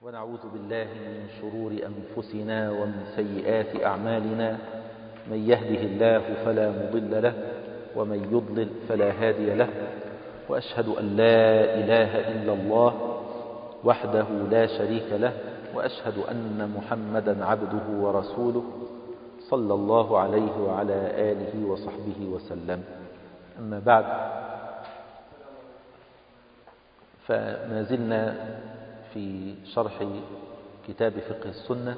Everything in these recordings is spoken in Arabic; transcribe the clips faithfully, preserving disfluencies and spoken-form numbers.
ونعوذ بالله من شرور أنفسنا ومن سيئات أعمالنا. من يهده الله فلا مضل له ومن يضلل فلا هادي له، وأشهد أن لا إله إلا الله وحده لا شريك له، وأشهد أن محمدا عبده ورسوله صلى الله عليه وعلى آله وصحبه وسلم. أما بعد، فما زلنا في شرح كتاب فقه السنة،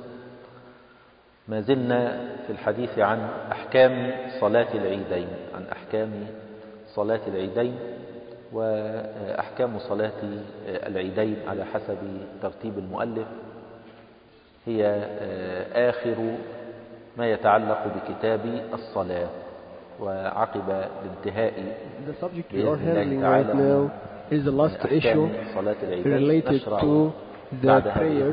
ما زلنا في الحديث عن أحكام صلاة العيدين عن أحكام صلاة العيدين وأحكام صلاة العيدين على حسب ترتيب المؤلف هي آخر ما يتعلق بكتاب الصلاة. وعقب الانتهاء بإذن الله تعالى is the last issue related to the prayer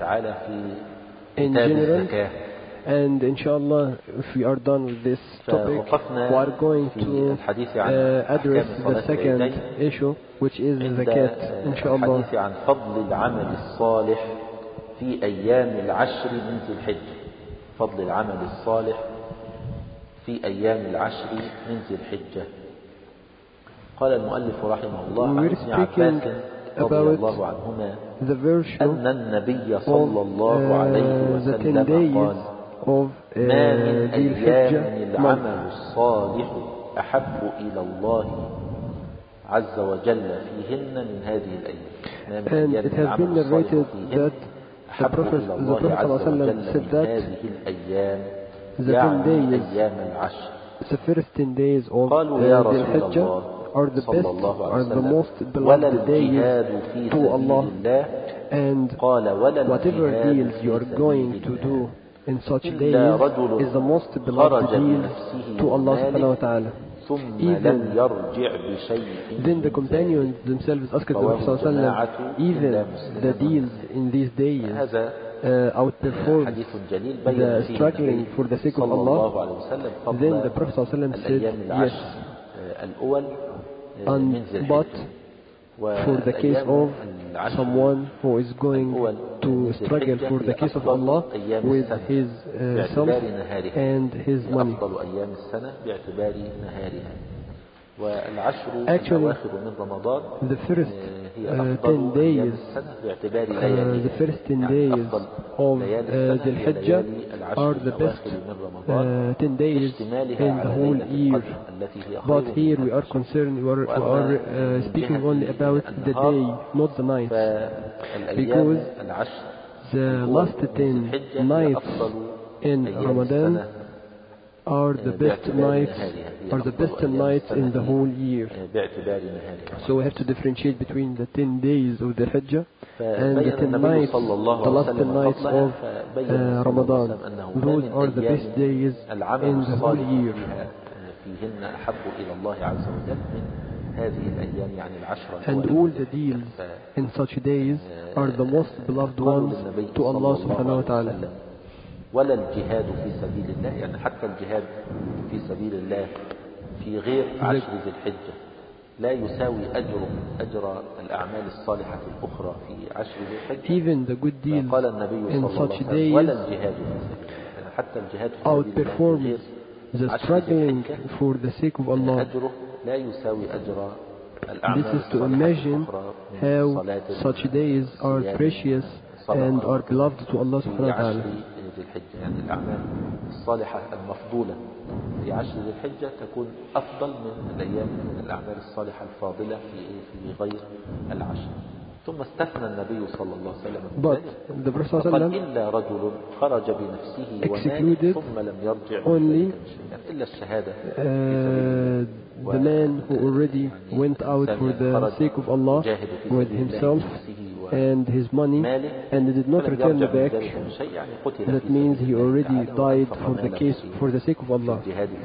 in general, and inshallah if we are done with this topic we are going to uh, address the second issue, which is zakat, inshallah. الحديث عن فضل العمل الصالح في أيام العشر من ذي الحجة فضل العمل الصالح في أيام العشر من ذي الحجة. قال المؤلف رحمه الله عن ابن عباس رضي الله عنهما أن النبي صلى الله عليه وسلم قال: ما من أيام العمل الصالح أحب إلى الله عز وجل فيهن من هذه الأيام. ما من أيام العمل الصالح فيهن أحب إلى الله عز وجل من هذه الأيام، يعني أيام العشر. قالوا يا رسول الله are the best, are the most beloved days to Allah, and whatever deals you are going to do in such days is the most beloved deals to Allah subhanahu wa ta'ala. Even then the companions themselves asked the Prophet sallallahu alaihi wasallam, even the deals in these days uh, outperform the struggling for the sake of Allah. Then the Prophet sallallahu alaihi wasallam said, yes. And, but for the case of someone who is going to struggle for the case of Allah with his uh, self and his money. Actually, the first uh, ten days, uh, the first ten days of uh, Dhul Hijjah are the best uh, ten days in the whole year. But here we are concerned, we are, we are uh, speaking only about the day, not the night, because the last ten nights in Ramadan are the best nights, are the best nights in the whole year. So we have to differentiate between the ten days of the Hijjah and the ten nights, the last ten nights of uh, Ramadan. Those are the best days in the whole year. And all the deals in such days are the most beloved ones to Allah subhanahu wa ta'ala. ولا الجهاد في سبيل الله، يعني حتى الجهاد في سبيل الله في غير عشر ذي الحجة لا يساوي أجر أجر الأعمال الصالحة الأخرى في عشر ذي الحجة. Even the good deeds قال النبي صلى الله عليه وسلم ولا الجهاد في سبيل الله، يعني حتى الجهاد في سبيل الله غير the struggling for the sake of Allah. أجره لا يساوي أجر الأعمال This is to imagine how such days are precious and are beloved to Allah subhanahu wa ta'ala. ذي الحجة، يعني الأعمال الصالحة المفضولة في عشر ذي الحجة تكون أفضل من الأيام من الأعمال الصالحة الفاضلة في في غير العشر. ثم استثنى النبي صلى الله عليه وسلم فقال إلا رجل خرج بنفسه وماله ثم لم يرجع only إلا الشهادة uh, the man who already went out for the sake of Allah with himself and his money and did not return back, that means he already died for the case, for the sake of Allah.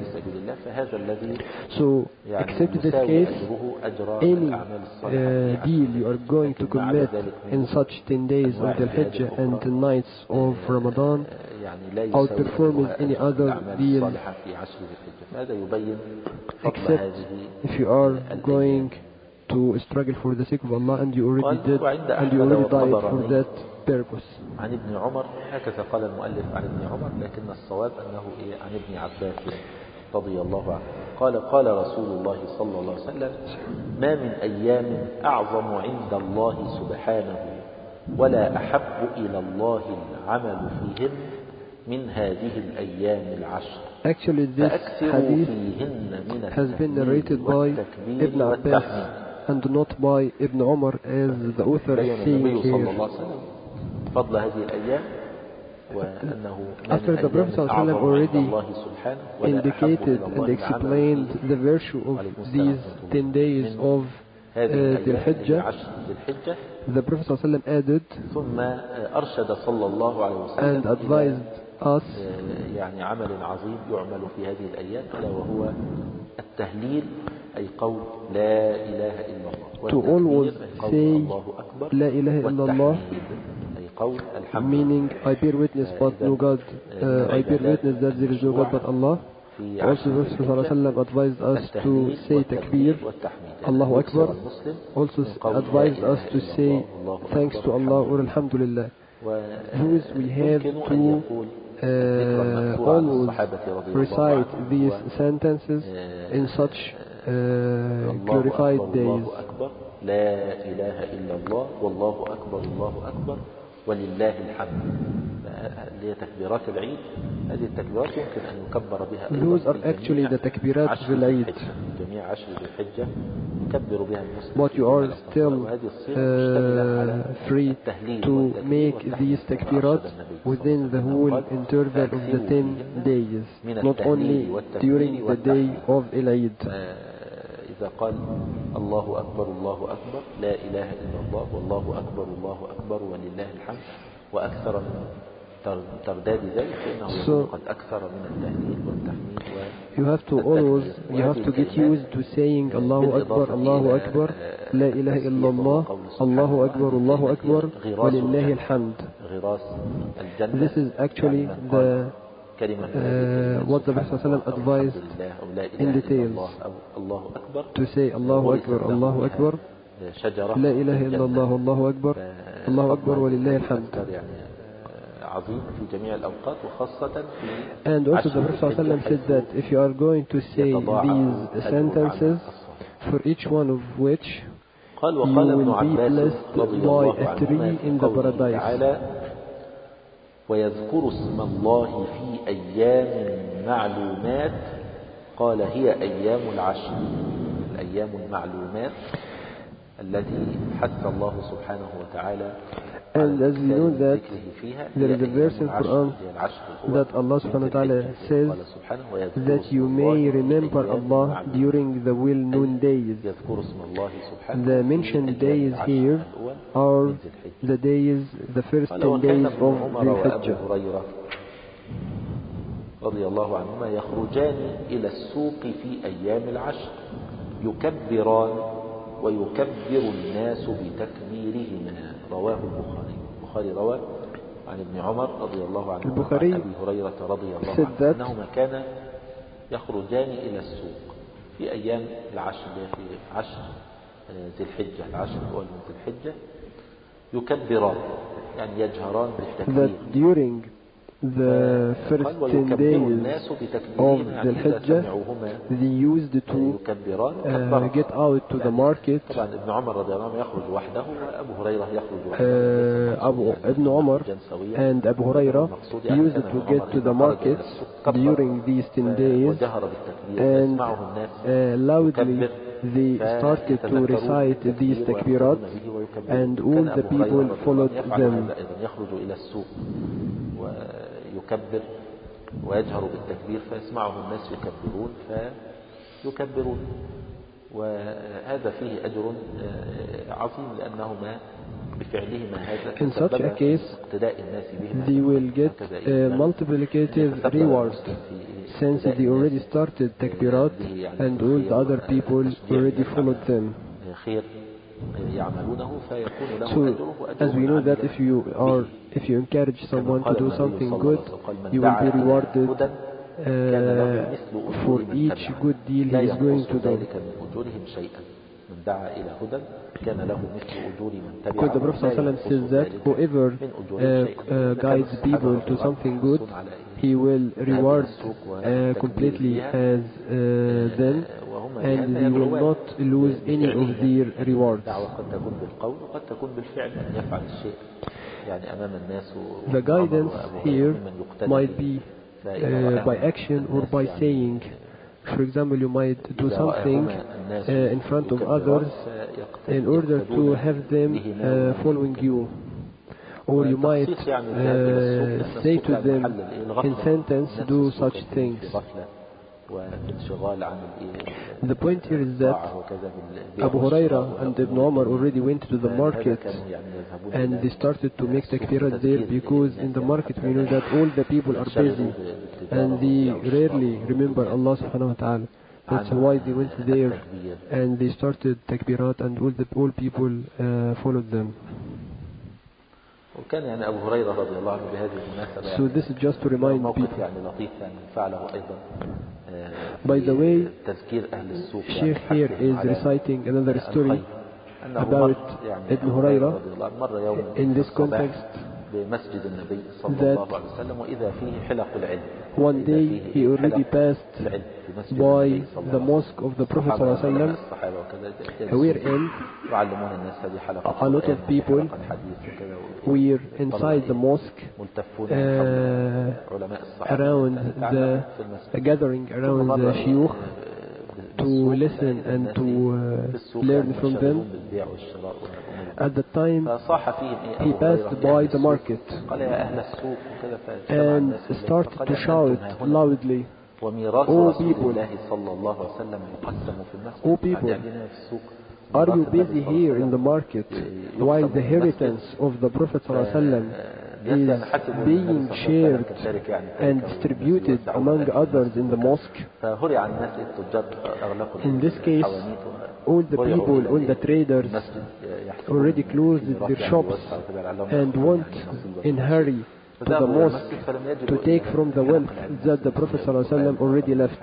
So, except this case, any uh, deal you are going to commit in such ten days of the Hijjah and ten nights of Ramadan outperforms any other deal, except if you are going to struggle for the sake of Allah, and you already did, and you already died for that purpose. عن ابن عمر هكذا قال المؤلف عن ابن عمر، لكن الصواب أنه إيه عن ابن عباس رضي الله عنه قال قال رسول الله صلى الله عليه وسلم: ما من أيام أعظم عند الله سبحانه ولا أحب إلى الله العمل فيهن من هذه الأيام العشر. Actually, this hadith has been narrated by Ibn Abbas and not by Ibn Umar, as the author is saying here. فضل هذه الأيام وأنه After the Prophet ﷺ already indicated and explained the virtue of these ten days of uh, Dhul Hijjah, the Prophet ﷺ added and advised us يعني عمل عظيم يعمل في هذه الأيام، ألا وهو التهليل، أي قول لا إله إلا الله، to always say لا إله إلا الله, meaning I bear witness but no God, uh, I bear witness that there is no God but Allah. Also the Prophet ﷺ advised us to say takbir, Allahu Akbar. Also advised us to say thanks to Allah or Alhamdulillah. Thus we have to uh, always recite these sentences in such uh, glorified days. لا إله إلا الله والله أكبر الله أكبر ولله الحمد. هذه تكبيرات العيد، هذه التكبيرات يمكن أن يكبر بها Those are actually the takbirat of العيد. جميع عشر ذي الحجة يكبر بها المسلم. But you are still uh, free to make these takbirat within the whole interval of the ten days, not only during the day of العيد. إذا قال الله أكبر الله أكبر لا إله إلا الله والله أكبر الله أكبر ولله الحمد وأكثر من ترداد ذلك فإنه so, قد أكثر من التهليل والتحميد. You have to always, you have to get used to saying Allahu Akbar, Allahu Akbar, La ilaha illallah, Allahu Akbar, Allahu Akbar, walillahi alhamd. This is actually the Uh, what the Prophet ﷺ advised in details, to say Allahu Akbar, Allahu Akbar, La ilaha illallah, Allahu Akbar, Allahu Akbar wa lillahi alhamd. And also the Prophet ﷺ said that if you are going to say these sentences, for each one of which you will be blessed by a tree in the paradise. ويذكر اسم الله في أيام معلومات قال هي أيام العشر، الأيام المعلومات التي حث الله سبحانه وتعالى. And as we know that there is a verse in Quran that Allah subhanahu wa ta'ala says that you may remember Allah during the well-known days. The mentioned days here are the days, the first ten days of the Hijjah. رضي الله عنهما يخرجان إلى السوق في أيام العشر يكبران ويكبر الناس بتكبيرهما. رواه البخاري. البخاري رواه عن ابن عمر رضي الله عنه وعن أبي هريرة رضي الله عنه أنهما كان يخرجان إلى السوق في أيام العشر، في عشر ذي الحجة، العشر الأول من ذي الحجة، يكبران يعني يجهران بالتكبير. The first ten days of the Hijjah, they used to uh, get out to the market. Uh, Abu, Ibn Umar and Abu Hurairah used to get to the markets during these ten days, and uh, loudly they started to recite these takbirat, and all the people followed them. يكبر ويجهر بالتكبير فيسمعه الناس يكبرون فيكبرون، وهذا فيه أجر عظيم لأنهما بفعلهما هذا in such a case they will get a multiplicative reward since they already started takbirat and all the other people already followed them. So, as we know that if you are, if you encourage someone to do something good, you will be rewarded uh, for each good deal he is going to do. من دعا إلى هدى كان له مثل أجور من تبعه. Because the Prophet says that whoever uh, uh, guides people to something good, he will reward uh, completely as uh, them, and he will not lose any of their rewards. The guidance here might be uh, by action or by saying. For example, you might do something uh, in front of others in order to have them uh, following you. Or you might uh, say to them in sentence, do such things. The point here is that Abu Huraira and Ibn Umar already went to the market and they started to make takbirat there, because in the market we know that all the people are busy and they rarely remember Allah subhanahu wa ta'ala. That's why they went there and they started takbirat and all the all people uh, followed them. So this is just to remind people. By the way, Sheikh here is reciting another story about Ibn Hurayra in this context, that one day he already passed by the mosque of the Prophet ﷺ, wherein a lot of people were inside the mosque uh, around the uh, gathering around the shiuch to listen and to uh, learn from them. At the time he passed by the market and started to shout loudly, "O people, O people, are you busy here in the market while the inheritance of the Prophet ﷺ is being shared and distributed among others in the mosque?" In this case, all the people, all the traders already closed their shops and went in hurry to the mosque to take from the wealth that the Prophet ﷺ already left.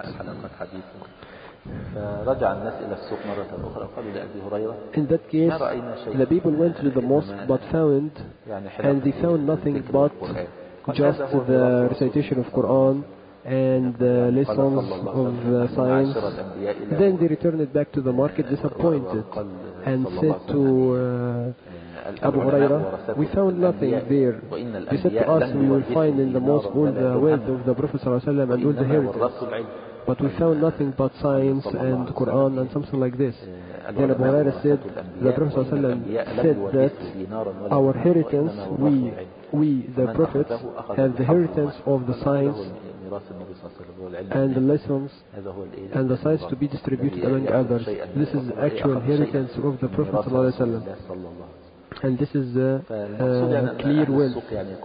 In that case, the people went to the mosque but found, and they found nothing but just the recitation of Quran and the lessons of uh, science. Then they returned back to the market disappointed and said to uh, Abu Huraira, "We found nothing there. They said to us, we will find in the mosque all the wealth of the Prophet ﷺ and all the heritage. But we found nothing but science and Quran and something like this." Then Abu Huraira said, the Prophet ﷺ said that our inheritance, we, we the Prophets, have the inheritance of the science and the lessons and the science to be distributed among others. This is the actual inheritance of the Prophet ﷺ. And this is a uh, uh, clear wealth.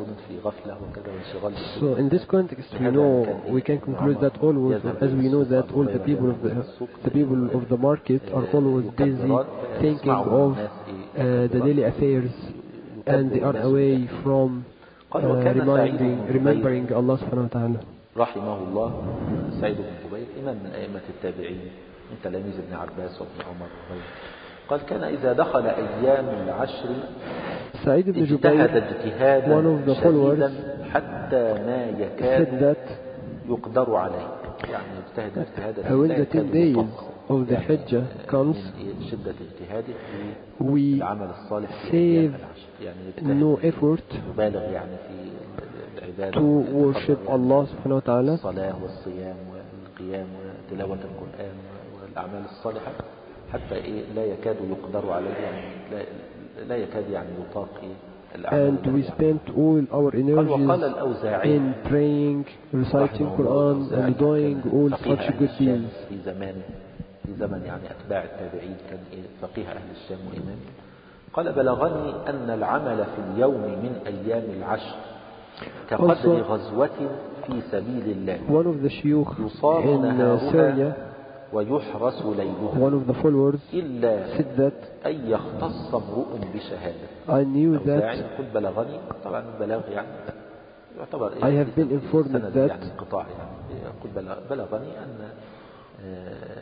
So in this context, we know, we can conclude that always, as we know that all the people of the, the people of the market are always busy thinking of uh, the daily affairs, and they are away from uh, reminding, remembering Allah subhanahu wa ta'ala. رحمه الله سعيد بن جبير إمام من أئمة التابعين من تلاميذ ابن عباس وابن عمر وغيره، قال كان إذا دخل أيام العشر اجتهد اجتهادا شديدا حتى ما يكاد يقدر عليه. يعني اجتهد اجتهادا when the ten days of the Hajj comes, شدة اجتهاده we العمل الصالح في save يعني no effort يبالغ يعني في العبادة to worship Allah subhanahu wa ta'ala, الصلاة والصيام والقيام وتلاوة القرآن والأعمال الصالحة، حتى إيه لا يكاد يقدر عليه، يعني لا, لا يكاد يعني يطاق الأعمال. And we spent all our energies in praying, reciting Quran and doing all such good deeds. في زمان في زمن يعني أتباع التابعين كان إيه فقيه أهل الشام وإمام. قال بلغني أن العمل في اليوم من أيام العشر كقدر غزوة في سبيل الله. One of the shuyukh in uh, Syria, ويحرس ليلها. one of the followers إلا said that أن يختص امرؤ بشهادة. I knew that قل بلغني، طبعا بلاغ يعني يعتبر I have been informed that يعني انقطاع يعني قل بلغني أن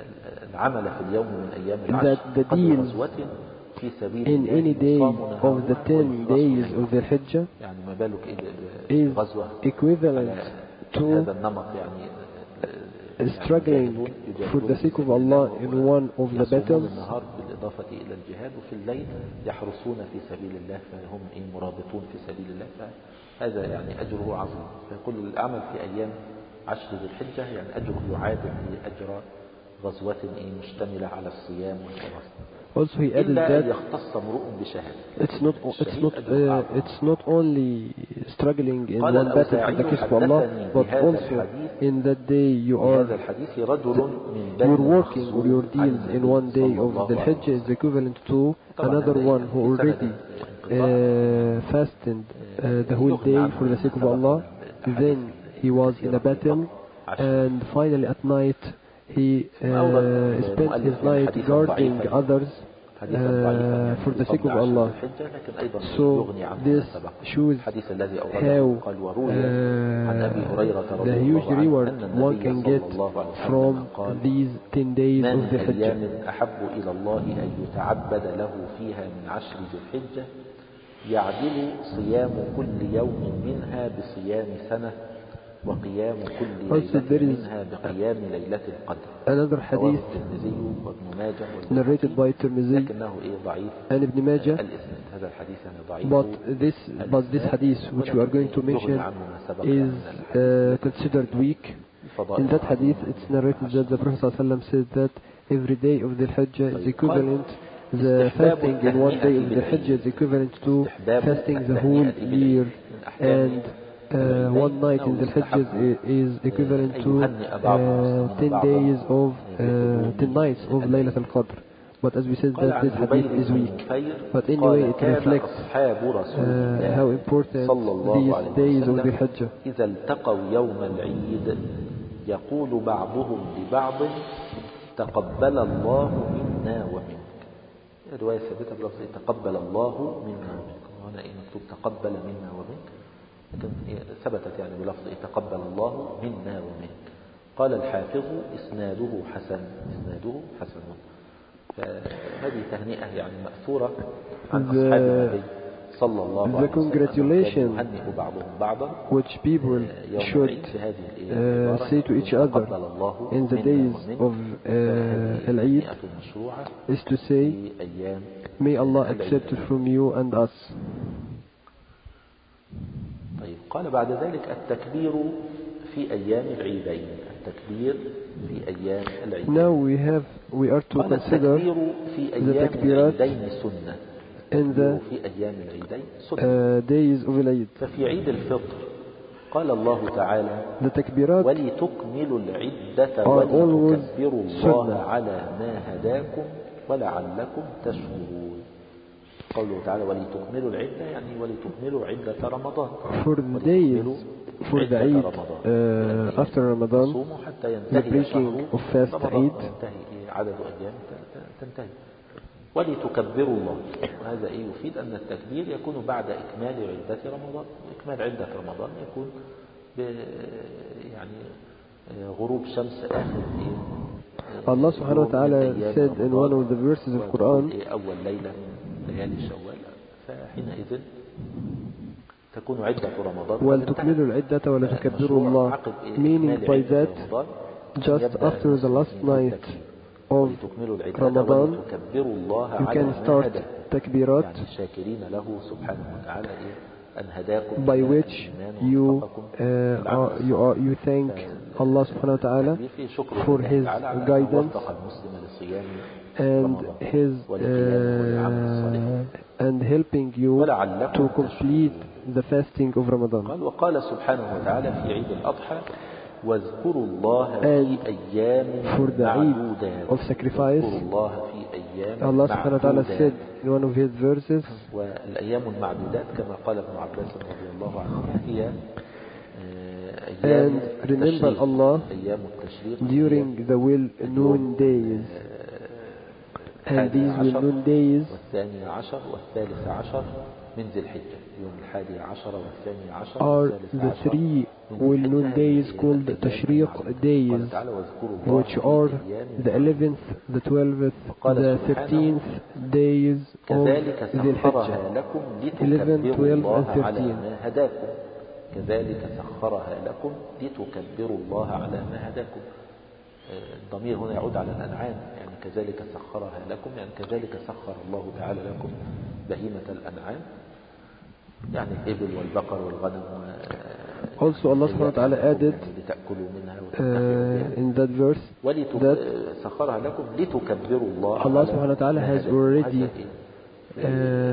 العمل في اليوم من أيام العشر قبل غزوة في سبيل in any day of the ten days of the Hijjah يعني ما بالك is غزوة equivalent to هذا النمط يعني struggling for the sake of Allah in one of the battles. النهار بالإضافة إلى الجهاد وفي الليل يحرسون في سبيل الله فهم مرابطون في سبيل الله فهذا يعني أجره عظيم. فيقول العمل في أيام عشر ذي الحجة يعني أجره يعادل لأجر غزوة مشتملة على الصيام والصلاة. Also he added that it's not it's not uh, it's not only struggling in one battle for the cause of Allah, but also in that day you are your working or your deeds in one day of the Hajj is equivalent to another one who already uh, fasted uh, the whole day for the sake of Allah. Then he was in a battle, and finally at night he uh, spent his night guarding others uh, for the sake of Allah. So this shows how uh, the huge reward one can get from these ten days of the Hajj. أحب إلى الله أن يتعبد له فيها من عشر ذي الحجة يعدل صيام كل يوم منها بصيام سنة وقيام كل ليلة منها بقيام ليلة القدر. Another hadith narrated by Tirmidhi and Ibn Majah, but this but this hadith which we are going to mention is uh, considered weak. In that hadith it's narrated that the Prophet ﷺ said that every day of the Hajj is equivalent, the fasting in one day of the Hajj is equivalent to fasting the whole year, and Uh, one night in the Hajj is equivalent to uh, ten days of uh, ten nights of Laylat al-Qadr. But as we said, that this hadith is weak. But anyway, it reflects uh, how important these days of the Hajj. إذا التقوا يوم العيد يقول بعضهم لبعض تقبل الله منا ومنك. رواية ثابتة بلفظ تقبل الله منا ومنك. وهنا مكتوب تقبل منا ومنك. لكن ثبتت يعني بلفظ تقبل الله منا ومنك. قال الحافظ إسناده حسن إسناده حسن. فهذه تهنئة يعني مأثورة عن أصحاب النبي صلى الله عليه وسلم. The congratulations which people should uh, say to each other in the days of uh, Al-Eid is to say, may Allah accept it from you and us. طيب قال بعد ذلك التكبير في أيام العيدين. التكبير في أيام العيدين. Now we have we are to consider the takbirat in the في أيام العيدين uh, days of العيد. ففي عيد الفطر قال الله تعالى the takbirat ولتكملوا العدة ولتكبروا الله على ما هداكم ولعلكم تشكرون. قوله تعالى ولتكملوا العدة يعني ولتكملوا عدة رمضان. For the days for the Eid uh, after Ramadan, the breaking of fast Eid, عدد أيام تنتهي. ولتكبروا الله. وهذا إيه يفيد أن التكبير يكون بعد إكمال عدة رمضان. إكمال عدة رمضان يكون يعني غروب شمس آخر إيه. Allah subhanahu wa ta'ala said in one of the verses of Quran, أول ليلة ليالي شوال فحينئذ تكون عدة رمضان ولتكملوا العدة ولتكبروا الله, meaning by that just after the last night of Ramadan you can start takbirat by which you uh, are, you are you thank Allah subhanahu wa ta'ala for his guidance and his uh, and helping you to complete the fasting of Ramadan. وقال سبحانه وتعالى في عيد الأضحى واذكروا الله في أيام معدودات. of sacrifice, Allah subhanahu wa ta'ala said in one of his verses, والأيام المعدودات كما قال ابن عباس رضي الله عنه هي and remember Allah during the will noon days, and these will noon days والثاني عشر والثالث عشر من ذي الحجة. يوم الحادي عشر والثاني عشر are the three will noon days called tashriq days, which are the eleventh, the twelfth, the thirteenth days of Dhul Hijjah. eleven, twelve and thirteen. كذلك سخرها لكم لتكبروا الله على ما هداكم. الضمير هنا يعود على الأنعام، يعني كذلك سخرها لكم، يعني كذلك سخر الله تعالى لكم بهيمة الأنعام، يعني الإبل والبقر والغنم. Also Allah subhanahu wa ta'ala added uh, in that verse that سخرها لكم لتكبروا الله. Allah subhanahu wa ta'ala has already uh,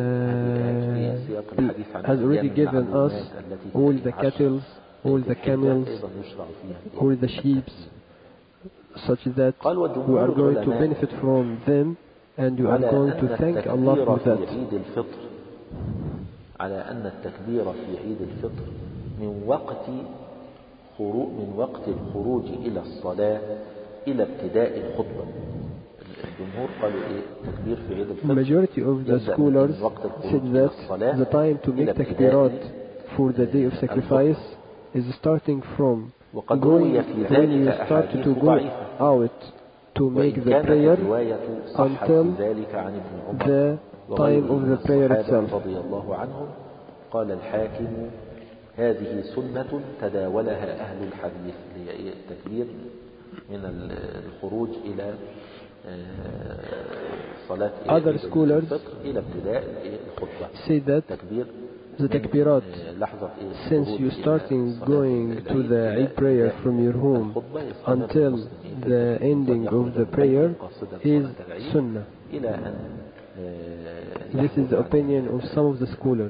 has already given us all the cattle, all the camels, all the sheep, such that we are going to benefit from them, and you are going to thank Allah for that. على أن التكبير في عيد الفطر من وقت خروج من وقت الخروج إلى الصلاة إلى ابتداء الخطبة. الجمهور قالوا إيه تكبير في عيد الفطر. Majority of the scholars said that the time to make takbirat for the day of sacrifice is starting from going when you start to go out to make the prayer until the time of the prayer itself. رضي الله عنهم قال الحاكم هذه سنة تداولها أهل الحديث، التكبير من الخروج إلى صلاة الفطر إلى ابتداء الخطبة. Say that the takbirat, since you starting going to the Eid prayer from your home until the ending of the prayer is sunnah. This is the opinion of some of the scholars.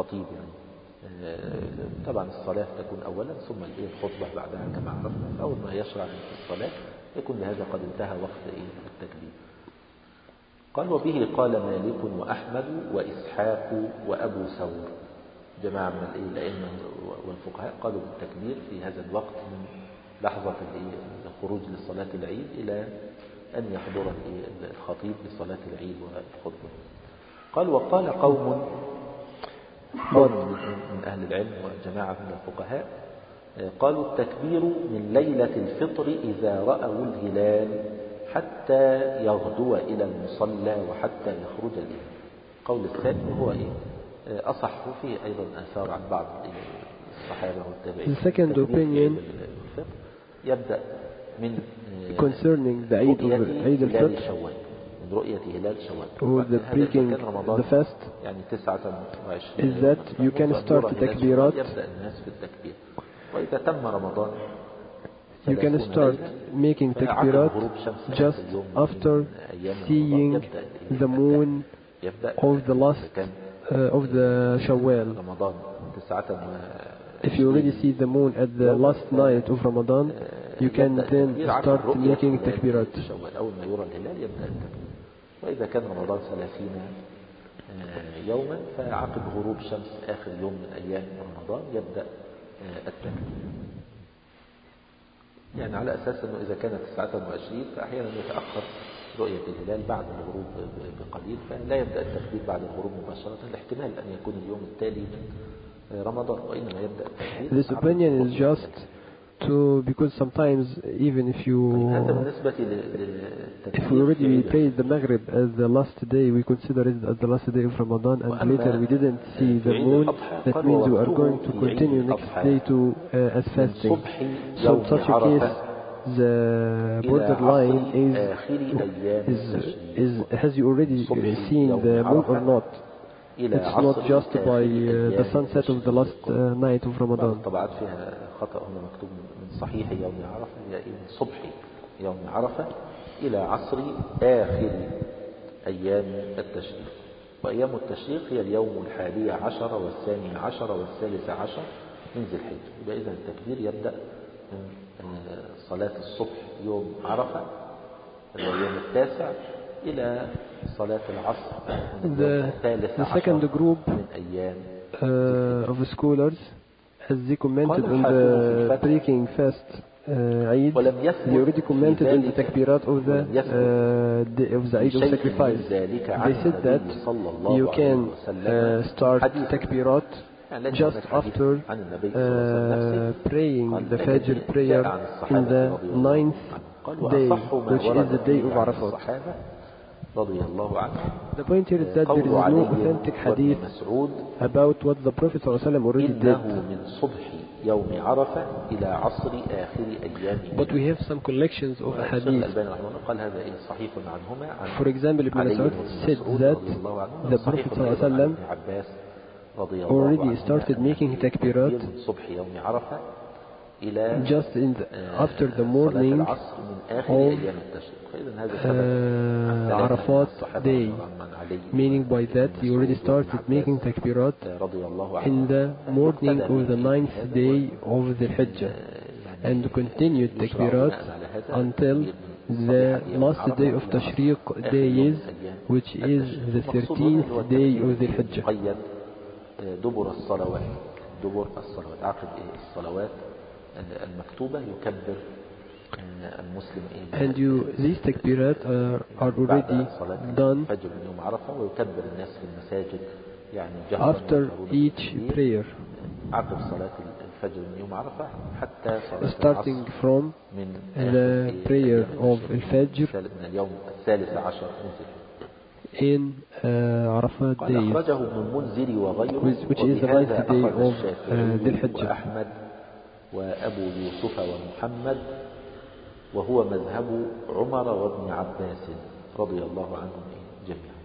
طبعا الصلاة تكون أولا ثم الخطبة بعدها كما عرفنا. فأول ما يشرع في الصلاة يكون هذا قد انتهى وقت التكبير. قال وبه قال مالك وأحمد وإسحاق وأبو ثور، جماعة من الأئمة والفقهاء قالوا بالتكبير في هذا الوقت من لحظة الخروج لصلاة العيد إلى أن يحضر الخطيب لصلاة العيد والخطبة. قال وقال قوم قوم من أهل العلم وجماعة من الفقهاء قالوا التكبير من ليلة الفطر إذا رأوا الهلال حتى يغدو إلى المصلى وحتى يخرج الإمام. قول الثاني هو إيه أصح فيه أيضا آثار عن بعض الصحابة والتابعين. The second opinion يبدأ من concerning the Eid of Eid al-Fitr, من رؤية هلال شوال or the breaking the fast, يعني تسعة وعشرين is that you can start takbirat. يبدأ الناس في التكبير، وإذا تم رمضان you can start making takbirat just after seeing the moon of the last uh, of the Shawwal. If you already see the moon at the last night of Ramadan, you can then start making takbirat. أول ما يرى الهلال يبدأ التكبير. وإذا كان رمضان ثلاثين يوما فعقب غروب الشمس آخر يوم من أيام رمضان يبدأ التكبير. يعني على أساس أنه إذا كانت تسعة وعشرين فأحيانا يتأخر رؤية الهلال بعد الغروب بقليل، فلا يبدأ التكبير بعد الغروب مباشرة. الاحتمال أن يكون اليوم التالي رمضان، وإنما يبدأ التكبير. This opinion is just to, because sometimes even if you if we already prayed the Maghrib as the last day, we consider it as the last day of Ramadan, and later we didn't see the moon, that means we are going to continue next day to uh, as fasting. So in such a case, the borderline is, is, is has you already seen the moon or not? It's not just by uh, the sunset of the last uh, night of Ramadan. طبعا فيها خطأ هنا مكتوب من صحيح يوم عرفة إلى صبح يوم عرفة إلى عصر آخر أيام التشريق. وأيام التشريق هي اليوم الحادي عشر والثاني عشر والثالث عشر من ذي الحجة. يبقى إذا التكبير يبدأ من صلاة الصبح يوم عرفة اليوم التاسع إلى صلاة العصر the, the second group uh, of scholars, as they commented on the breaking fast uh, Eid, they already commented on the takbirat of the uh, the, of the Eid of sacrifice. They said that you can uh, start takbirat just after uh, praying the Fajr prayer in the ninth day, which is the day of Arafat. The point here is that there is no authentic hadith about what the Prophet ﷺ already did. But we have some collections of hadith. For example, Ibn Mas'ud said that the Prophet ﷺ already started making takbirat just in the, after the morning of uh, Arafat day, meaning by that he already started making takbirat in the morning of the ninth day of the Hijjah and continued takbirat until the last day of Tashriq days, which is the thirteenth day of the Hijjah. دبر الصلوات دبر الصلوات عقب الصلوات المكتوبة يكبر المسلم and you these takbirat uh, are already done فجر يوم عرفة ويكبر الناس في المساجد يعني after each prayer عقب صلاة الفجر من يوم عرفة حتى صلاة starting from من the prayer of الفجر من اليوم الثالث عشر من in uh, Arafat days, which is the ninth day of uh, Dhul Hijjah. أحمد وأبو يوسف ومحمد وهو مذهب عمر وابن عباس رضي الله عنهم جميعا.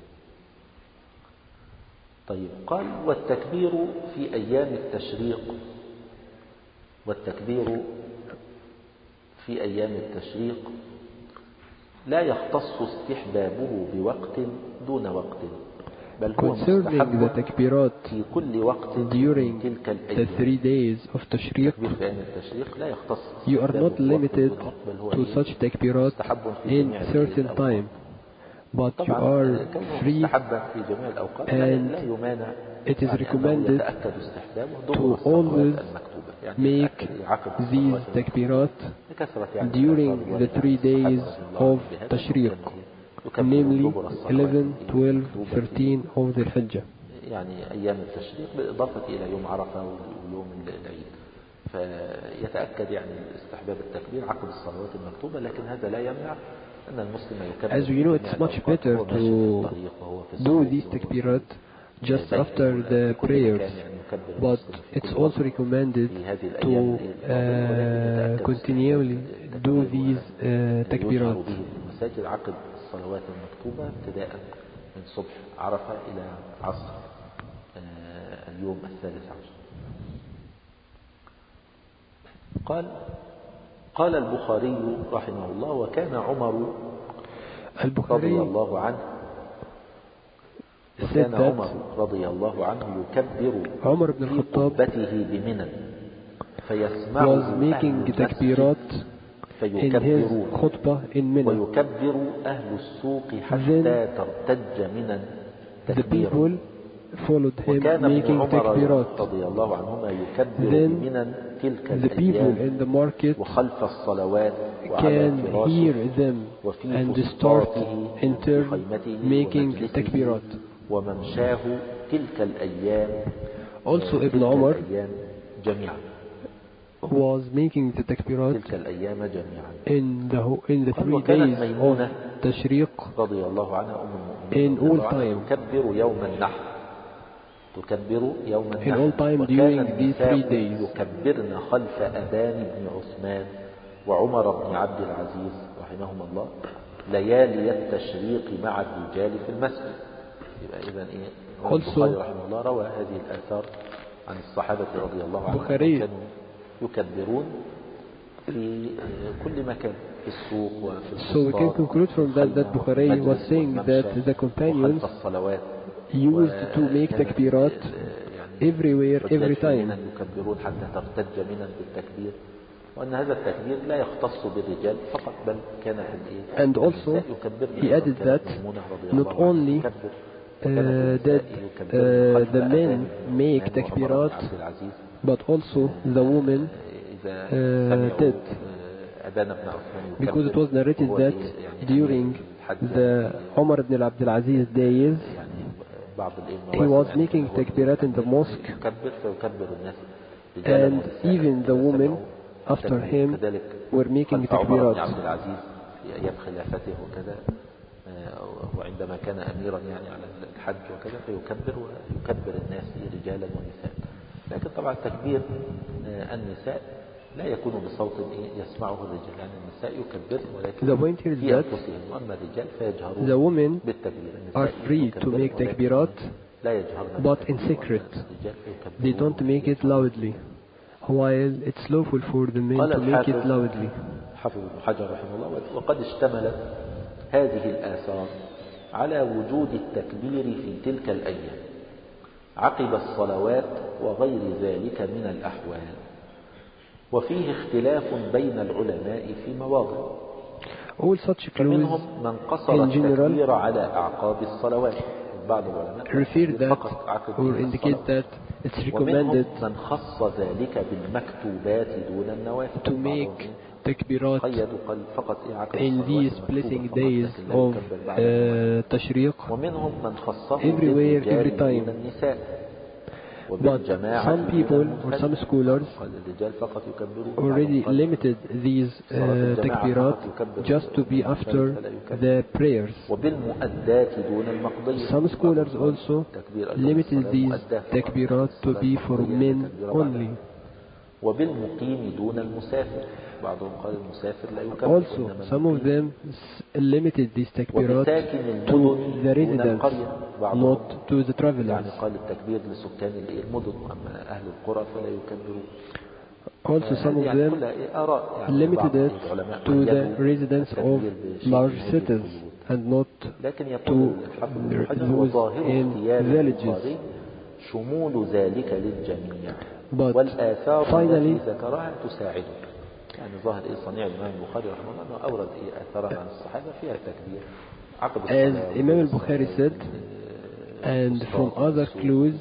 طيب قال والتكبير في أيام التشريق والتكبير في أيام التشريق لا يختص استحبابه بوقت دون وقت بل هو مستحب في كل وقت during تلك الأيام. The three days of Tashriq, لا يختص you are not limited to such takbirat in certain time, but you are free and it is recommended to always make these takbirat during the three days of Tashriq, namely eleven, twelve, thirteen of the Hijjah. يعني أيام التشريق بالإضافة إلى يوم عرفة ويوم العيد، فيتأكد يعني استحباب التكبير عقب الصلوات المكتوبة، لكن هذا لا يمنع أن المسلم يكبر. As we know, it's much better to do these takbirat just after the prayers, but it's also recommended to uh, continually do these uh, takbirat. عقب الصلوات المكتوبة ابتداء من صبح عرفة إلى عصر اليوم الثالث عشر. قال قال البخاري رحمه الله وكان عمر رضي الله عنه وكان عمر رضي الله عنه يكبر عمر بن الخطاب بمنى فيسمعه was making takbirat in his khutbah in Mina. ويكبر أهل السوق حتى ترتج منى the people followed him making takbirat. رضي الله عنهما يكبر بمنى تلك the people in the market وخلف الصلوات can hear them and start in turn making takbirat. وممشاه تلك الأيام also Ibn Umar جميعا was making the takbirat تلك الأيام جميعا in the in the three days of Tashriq رضي الله عنها أم المؤمنين in all time تكبر يوم النحر تكبر يوم النحر in all time during these three days يكبرن خلف أبان بن عثمان وعمر بن عبد العزيز رحمهما الله ليالي التشريق مع الرجال في المسجد. يبقى إذن إيه البخاري رحمه الله روى هذه الآثار عن الصحابة رضي الله عنهم كانوا يكبرون في كل مكان في السوق وفي الفسطاط. So we can conclude from that that Bukhari was saying that the companions used to make takbirat everywhere, every time. يكبرون حتى ترتج منى بالتكبير وأن هذا التكبير لا يختص بالرجال فقط بل كان في And also he added that not only uh, that uh, the men make takbirat but also the women uh, did, because it was narrated that during the Umar ibn Abdul Aziz days بعض he was making takbirat in the mosque, يكبر فيكبر الناس and even the women after him were making takbirat. عبد العزيز في أيام خلافته وكذا، وعندما كان أميرا يعني على الحج وكذا، فيكبر ويكبر الناس رجالا ونساء. لكن طبعا تكبير النساء لا يكون بصوت يسمعه الرجال، يعني النساء يكبرن ولكن في أنفسهم، وأما الرجال فيجهرون بالتكبير. are free to make takbirat, but in secret. They don't make it loudly, while it's lawful for the men to make it loudly. حافظ ابن حجر رحمه الله: وقد اشتملت هذه الآثار على وجود التكبير في تلك الأيام عقب الصلوات وغير ذلك من الأحوال، وفيه اختلاف بين العلماء في مواضع. فمنهم من قصر التكبير على أعقاب الصلوات، بعض العلماء refer that or indicate that it's recommended من خص ذلك بالمكتوبات دون النوافل to make takbirat in these blessing days of uh, tashriq everywhere, every time. But some people or some scholars already limited these uh, takbirat just to be after the prayers. Some scholars also limited these takbirat to be for men only. Also, some of them limited these takbirat to the residents, not to the travelers. Also, some of them limited it to the residents of large cities and not to those in villages. But finally, يعني ظاهر إيه صنيع الإمام البخاري رحمه الله أنه أورد إيه آثارا عن الصحابة فيها التكبير عقب الصلاة. As Imam al-Bukhari said, and from other clues,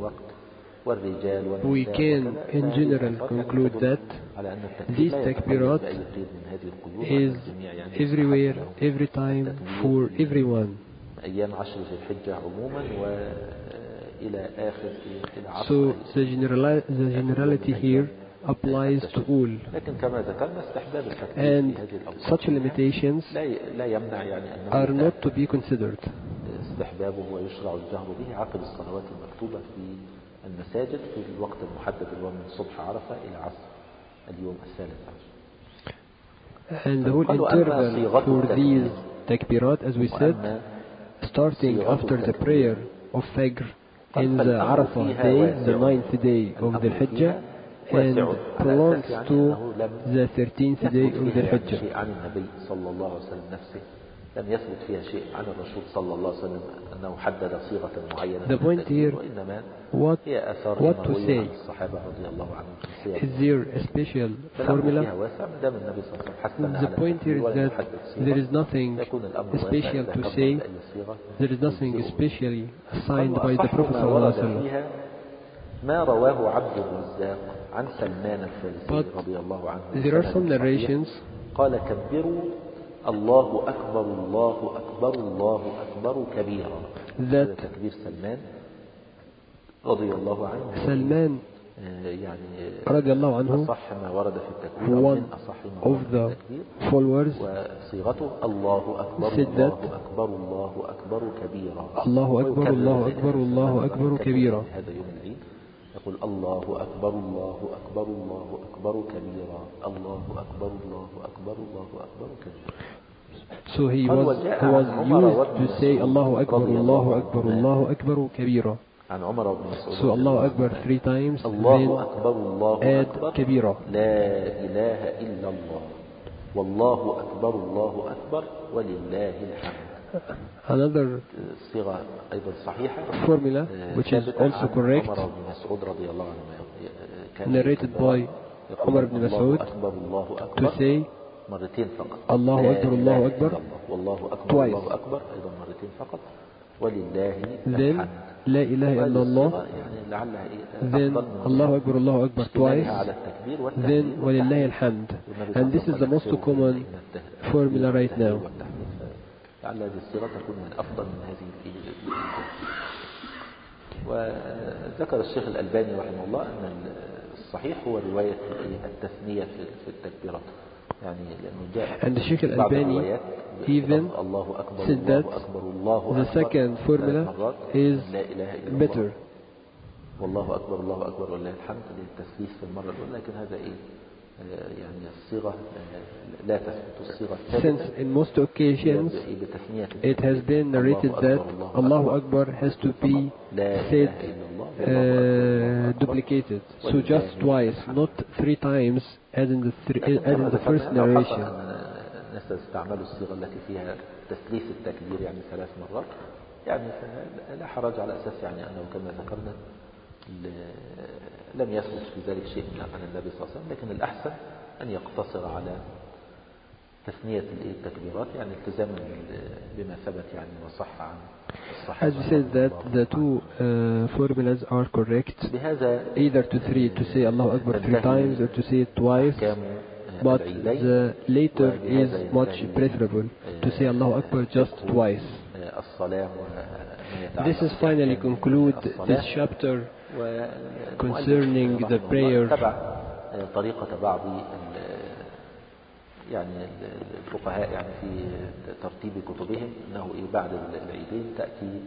we can in general conclude that this takbirat is everywhere, every time, for everyone. أيام عشر ذي الحجة عموما وإلى آخر إلى عصر. So the general the generality here applies to all, and such limitations are not to be considered. استحبابه ويشرع الجهر به عقب الصلوات المكتوبة في المساجد في الوقت المحدد اللي هو من صبح عرفة إلى عصر اليوم الثالث عشر. And the whole interval for these takbirat, as we said, starting after the prayer of Fajr in the Arafah day, the ninth day of the Hijjah, and prolongs to the thirteenth day of the Hijjah. عن النبي صلى الله عليه وسلم نفسه لم يثبت فيها شيء عن الرسول صلى الله عليه وسلم أنه حدد صيغة معينة. The point here, what, what to say? Is there a special formula? The point here is that there is nothing special to say. There is nothing specially assigned by the Prophet صلى الله عليه وسلم. ما رواه عبد الرزاق عن سلمان الفارسي رضي الله عنه. There are some narrations. قال كبروا الله أكبر الله أكبر الله أكبر كبيرا. That تكبير سلمان رضي الله عنه. سلمان يعني رضي الله عنه أصح ما ورد في التكبير من أصح ما ورد في التكبير. Followers وصيغته الله أكبر الله أكبر الله أكبر كبيرا. الله أكبر الله أكبر الله أكبر كبيرا. هذا يوم العيد يقول الله أكبر الله أكبر الله أكبر كبيرا الله أكبر الله أكبر الله أكبر كبيرا. So he was, he was used to say Allahu Akbar, Allahu Akbar, Allahu Akbar كبيرا. عن عمر بن مسعود. So Allahu Akbar three times, الله أكبر الله add أكبر كبيرا. لا إله إلا الله والله أكبر الله أكبر ولله الحمد. Another صيغة أيضا صحيحة formula which is also correct, عمر بن مسعود رضي الله عنه narrated by Umar ibn Mas'ud, to say مرتين فقط الله أكبر الله أكبر والله أكبر الله أكبر أيضا مرتين فقط ولله then لا إله إلا الله, then الله أكبر الله أكبر twice, then ولله الحمد. And this is the most common formula right now. لعل هذه الصيغة تكون من أفضل من هذه وذكر الشيخ الألباني رحمه الله أن الصحيح هو رواية التثنية في التكبيرات، يعني لأنه جاء and the Sheikh Al-Albani even said that the second formula is better. والله أكبر الله أكبر ولله الحمد للتثليث في المرة الأولى، لكن هذا إيه يعني الصيغة لا تثبت الصيغة Since in most occasions it has been narrated that Allahu Akbar has to be said uh, duplicated, so just twice, not three times as in the, three, as in the first narration. الناس استعملوا الصيغة التي فيها تثليث التكبير يعني ثلاث مرات، يعني لا حرج على أساس يعني أنه كما ذكرنا لم يثبت في ذلك شيء عن النبي صلى الله عليه وسلم، لكن الأحسن أن يقتصر على تثنية التكبيرات يعني التزاما بما ثبت يعني وصح عن الصحابة. As we said that the two uh, formulas are correct, either to three to say Allahu Akbar three times or to say it twice, but the later is much preferable to say Allahu Akbar just twice. This is finally conclude this chapter concerning the prayer. طريقة بعض يعني الفقهاء يعني في ترتيب كتبهم أنه بعد العيدين تأتي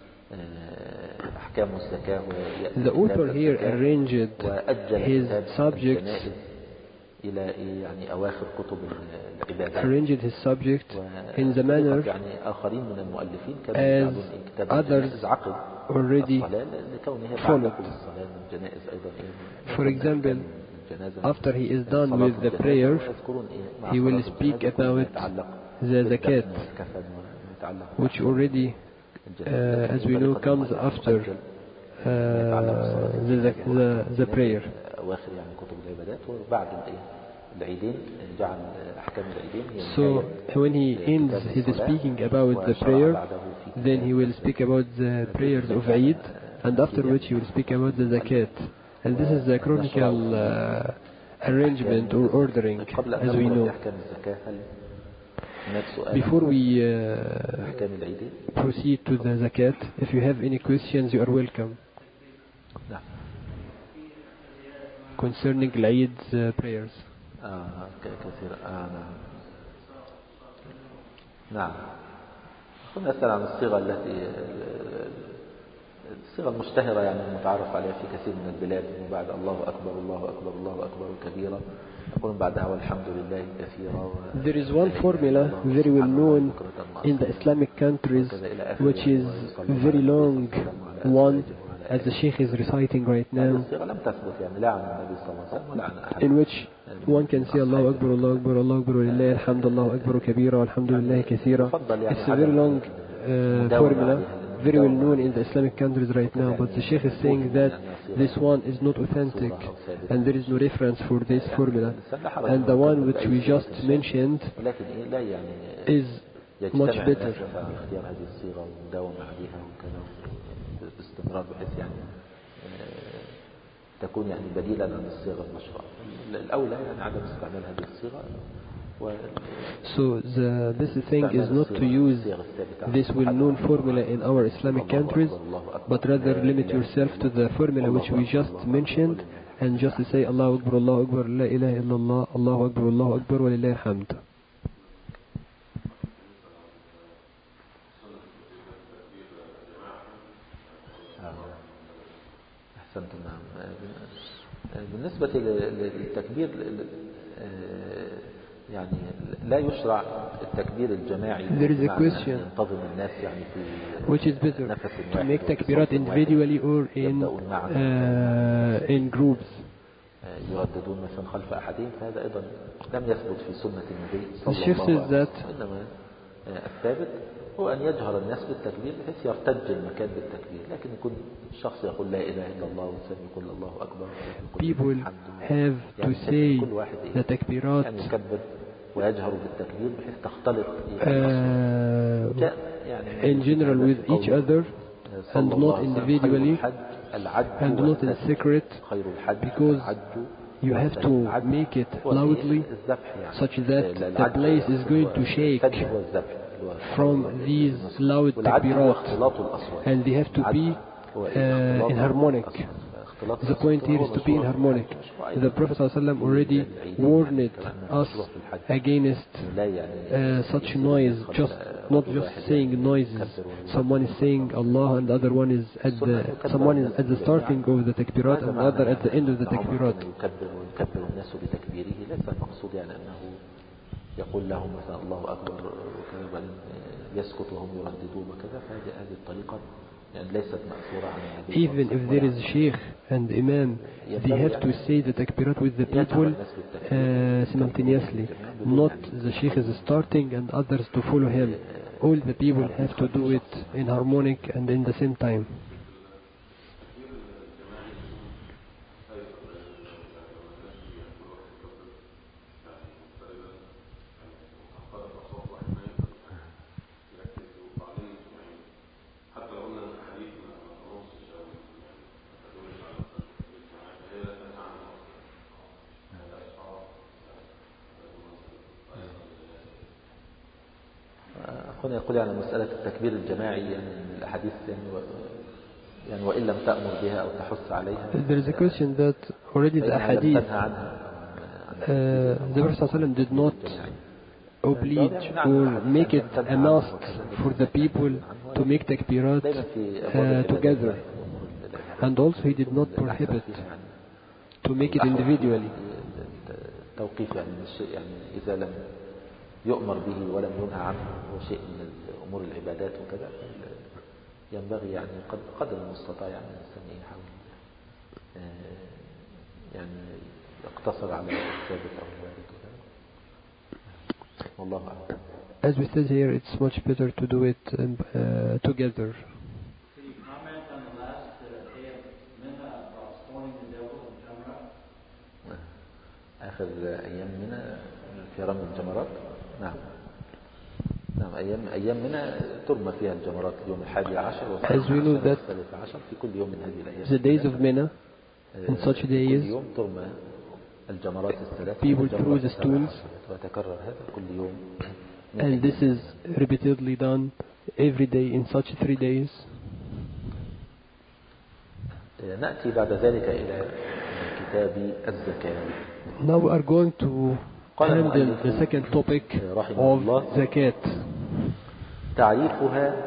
أحكام الزكاة. The author here arranged his subjects إلى يعني أواخر كتب العبادات. Arranged his subject in the manner يعني آخرين من المؤلفين كانوا يجعلون كتاب الجنائز عقب الصلاة لكونها تعلق بالصلاة من الجنائز أيضا. For example, after he is done with the prayer, he will speak about the zakat, which already, uh, as we know, comes after uh, the, the, the prayer. So when he ends his speaking about the prayer, then he will speak about the prayers of Eid, and after which he will speak about the zakat. And this is the chronicle uh, arrangement or ordering, as we know. Before we uh, proceed to the zakat, if you have any questions, you are welcome. Concerning Eid's uh, prayers. آه كثير آه نعم نعم كنا نسأل عن الصيغة التي الصيغة المشتهرة يعني المتعارف عليها في كثير من البلاد، وبعد الله أكبر الله أكبر الله أكبر كبيرا يقول بعدها والحمد لله كثيرا. There is one formula very well known in the Islamic countries which is very long one, as the Sheikh is reciting right now, in which one can say Allahu Akbar, Allahu Akbar, Allahu Akbar, Lillahi alhamd, Allahu Akbar kabira, alhamdulillah kathira. It's a very long uh, formula, very well known in the Islamic countries right now, but the Sheikh is saying that this one is not authentic and there is no reference for this formula, and the one which we just mentioned is much better. باستمرار بحيث يعني تكون يعني بديلا عن الصيغة المشروعة. الأولى يعني عدم استعمال هذه الصيغة. So the, this thing is not to use this well-known formula in our Islamic countries, but rather limit yourself to the formula which we just mentioned and just say Allahu Akbar, Allahu Akbar, La ilaha illallah, Allahu Akbar, Allahu Akbar, wa lillahi alhamd. بالنسبة للتكبير يعني لا يشرع التكبير الجماعي ينتظم الناس يعني في which is better to make takbirat individually or in uh, in groups يرددون مثلا خلف أحدهم، فهذا أيضا لم يثبت في سنة النبي صلى الله عليه وسلم، وإنما الثابت هو أن يجهر الناس بالتكبير بحيث يرتج المكان بالتكبير، لكن يكون الشخص يقول لا إله إلا الله والثاني يقول الله أكبر. People have to say the takbirat يعني يكبر ويجهر بالتكبير بحيث تختلط in general with each other and not individually and not in secret, because you have to make it loudly such that the place is going to shake from these loud takbirat, and they have to be uh, in harmonic. The point here is to be in harmonic. The Prophet ﷺ already warned us against uh, such noise, just not just saying noises. Someone is saying Allah and the other one is at the someone is at the starting of the takbirat and the other at the end of the takbirat. يقول لهم مثلا الله أكبر وكذا بعدين يسكت وهم يرددون وكذا فهذه هذه الطريقة يعني ليست مأثورة عن النبي. Even if there is a sheikh and imam, they have to say the takbirat with the people uh, simultaneously. Not the sheikh is starting and others to follow him. All the people have to do it in harmonic and in the same time. أخونا يقول على مسألة التكبير الجماعي يعني من الأحاديث يعني, و... يعني وإن لم تأمر بها أو تحث عليها. There is a question that already the ahadith uh, the Prophet did not oblige or make it a must for the people to make takbirat uh, together, and also he did not prohibit to make it individually. توقيف يعني الشيء يعني إذا لم يؤمر به ولم ينهى عنه هو شيء من أمور العبادات وكذا ينبغي يعني قدر المستطاع يعني الإنسان يحاول يعني يقتصر على الثابت أو الوارد وكذا والله أعلم. As we said here, it's much better to do it um, uh, together. Can you comment on the last day of Mina about stoning the devil in Jamra? آخر أيام منا في رمي الجمرات. نعم نعم أيام أيام منا ترمى فيها الجمرات اليوم الحادي عشر والثالث عشر في كل يوم من هذه الأيام. The days of Mina, in such days, كل يوم ترمى الجمرات الثلاث. people throw the stones. وتكرر هذا كل يوم. And this is repeatedly done every day in such three days. نأتي بعد ذلك إلى كتاب الزكاة. Now we are going to handle the second topic of zakat. تعريفها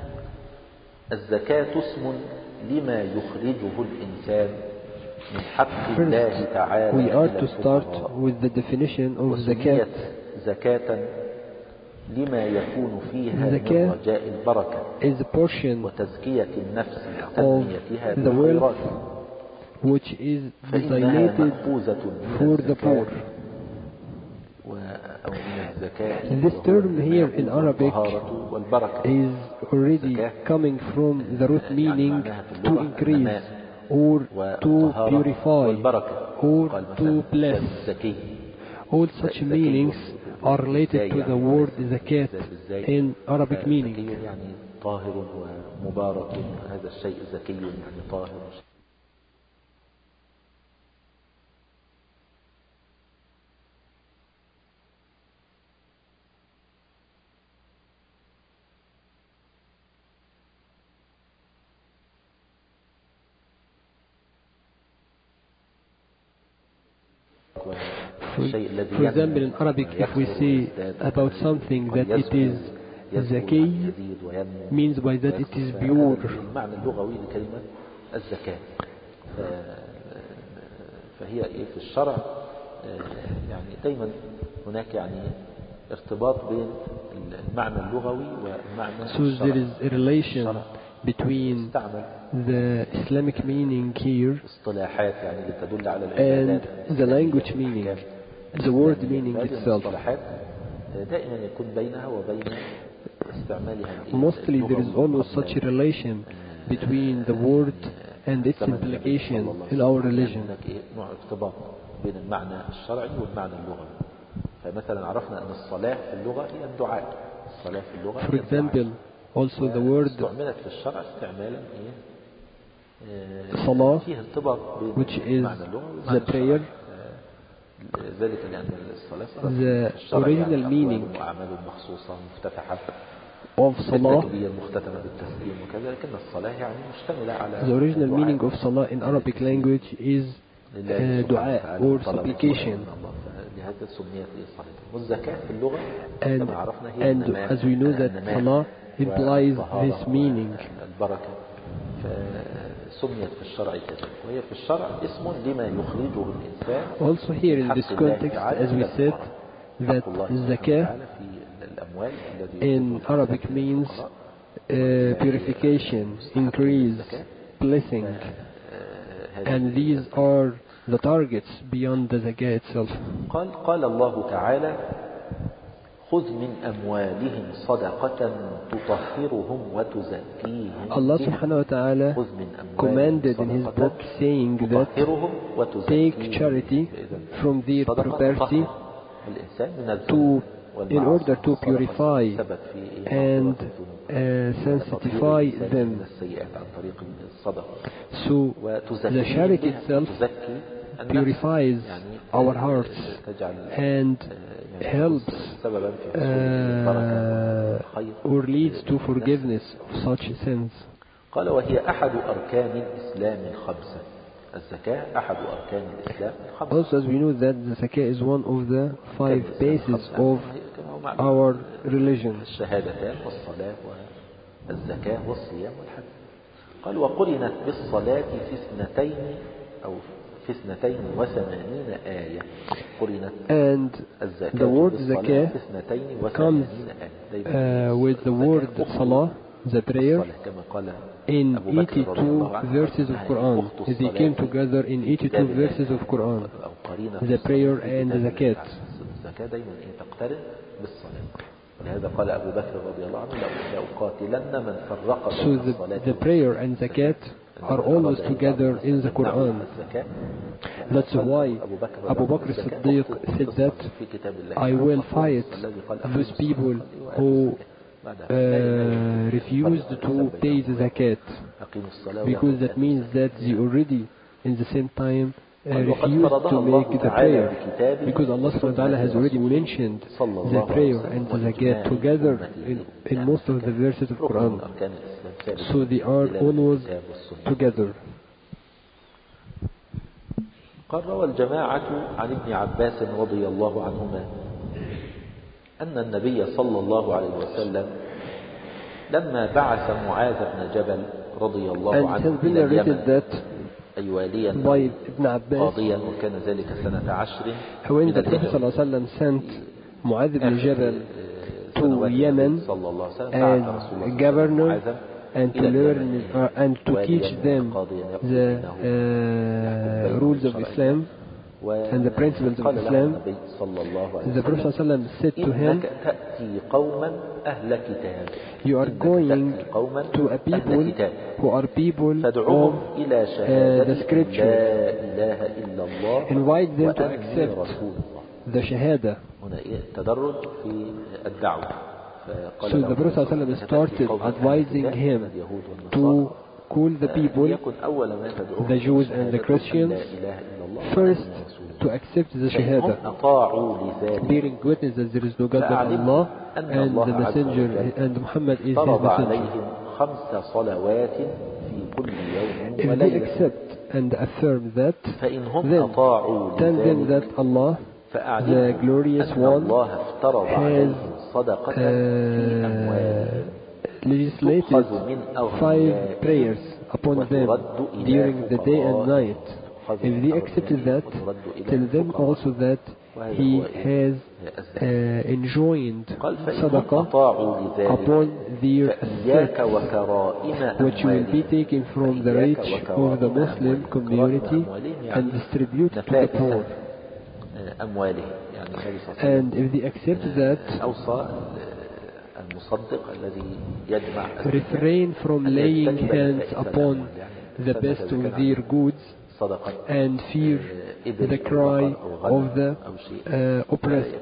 الزكاة اسم لما يخرجه الإنسان من حق الله تعالى. We are to start with the definition of zakat. زكاة لما يكون فيها من رجاء البركة is a portion وتزكية النفس of the wealth which is designated for the poor. This term here in Arabic is already coming from the root meaning to increase or to purify or to bless. All such meanings are related to the word zakat in Arabic meaning. يعني طاهر ومبارك هذا الشيء زكي يعني طاهر. For example, in Arabic, if we say about something that it is zaki, means by that it is pure. المعنى اللغوي لكلمة الزكاة فهي في الشرع يعني دايما هناك يعني ارتباط بين المعنى اللغوي والمعنى الشرعي. So there is a relation between the Islamic meaning here اصطلاحات يعني اللي تدل على العبادات and the language meaning, the word meaning itself. دائما يكون بينها وبين استعمالها. Mostly there is always such a relation between the word and its implication in our religion. نوع ارتباط بين المعنى الشرعي والمعنى اللغوي. فمثلا عرفنا أن الصلاة في اللغة هي الدعاء. الصلاة في اللغة For example, also the word استعملت في الشرع استعمالا صلاة, فيه ارتباط بين which is المعنى اللغوي والمعنى the prayer. ذلك لأن الصلاة The original meaning أعمال مخصوصة مفتتحة of Salah. The original meaning of Salah in Arabic language is uh, dua or supplication. And, and as we know that Salah implies this meaning. Also here in this context, as we said, that zakah in Arabic means uh, purification, increase, blessing, and these are the targets beyond the zakah itself. قال قال الله تعالى خذ من أموالهم صدقة تطهرهم وتزكيهم. Allah subhanahu wa ta'ala commanded in his book saying that take charity from their property to, in order to purify and uh, sensitify them. So the charity itself purifies our hearts and helps uh, or leads to forgiveness of such sins. قال وهي أحد أركان الإسلام الخمسة. الزكاة أحد أركان الإسلام الخمسة. Also, as we know that the zakah is one of the five bases of our religion. الشهادتان والصلاة والزكاة والصيام والحج. قال وقرنت بالصلاة في اثنتين أو في اثنتين وثمانين آية. قرنت and the word zakah comes uh, with the word salah, the prayer, in eighty-two verses of Quran. They came together in eighty-two verses of Quran, the prayer and the zakat. لهذا قال أبو بكر رضي الله عنه لأقاتلن من فرق So the, the prayer and zakat are always together in the Quran. That's why Abu Bakr Siddiq said that I will fight those people who uh, refused to pay the zakat, because that means that they already in the same time Uh, refused to make the prayer, because Allah subhanahu wa ta'ala has already mentioned the prayer and the zakat together in, in most of the verses of Quran. So they are always together. قال روى الجماعة عن ابن عباس رضي الله عنهما أن النبي صلى الله عليه وسلم لما بعث معاذ بن جبل رضي الله عنه إلى اليمن أيواليا قاضيا وكان ذلك سنة عشر. When the Prophet صلى الله عليه وسلم sent Mu'adh ibn Jabal to Yemen as governor and to learn uh, and to teach them the uh, rules of Islam and the principles of Islam, the Prophet صلى الله عليه وسلم said to him, you are going to a people who are people of uh, the scriptures. Invite them to accept the shahada. So the Prophet صلى الله عليه وسلم started advising him to call the people, the Jews and the Christians, first to accept the Shahada, bearing witness that there is no God but Allah, and the Messenger, and Muhammad is His Messenger. If they accept and affirm that, then tell them that Allah, the Glorious One, has uh, legislated five prayers upon them during the day and night. If they accepted that, tell them also that He has uh, enjoined sadaqah upon their assets, which will be taken from the rich of the Muslim community and distributed to the poor. And if they accept that, refrain from laying hands upon the best of their goods and fear the cry of the uh, oppressed.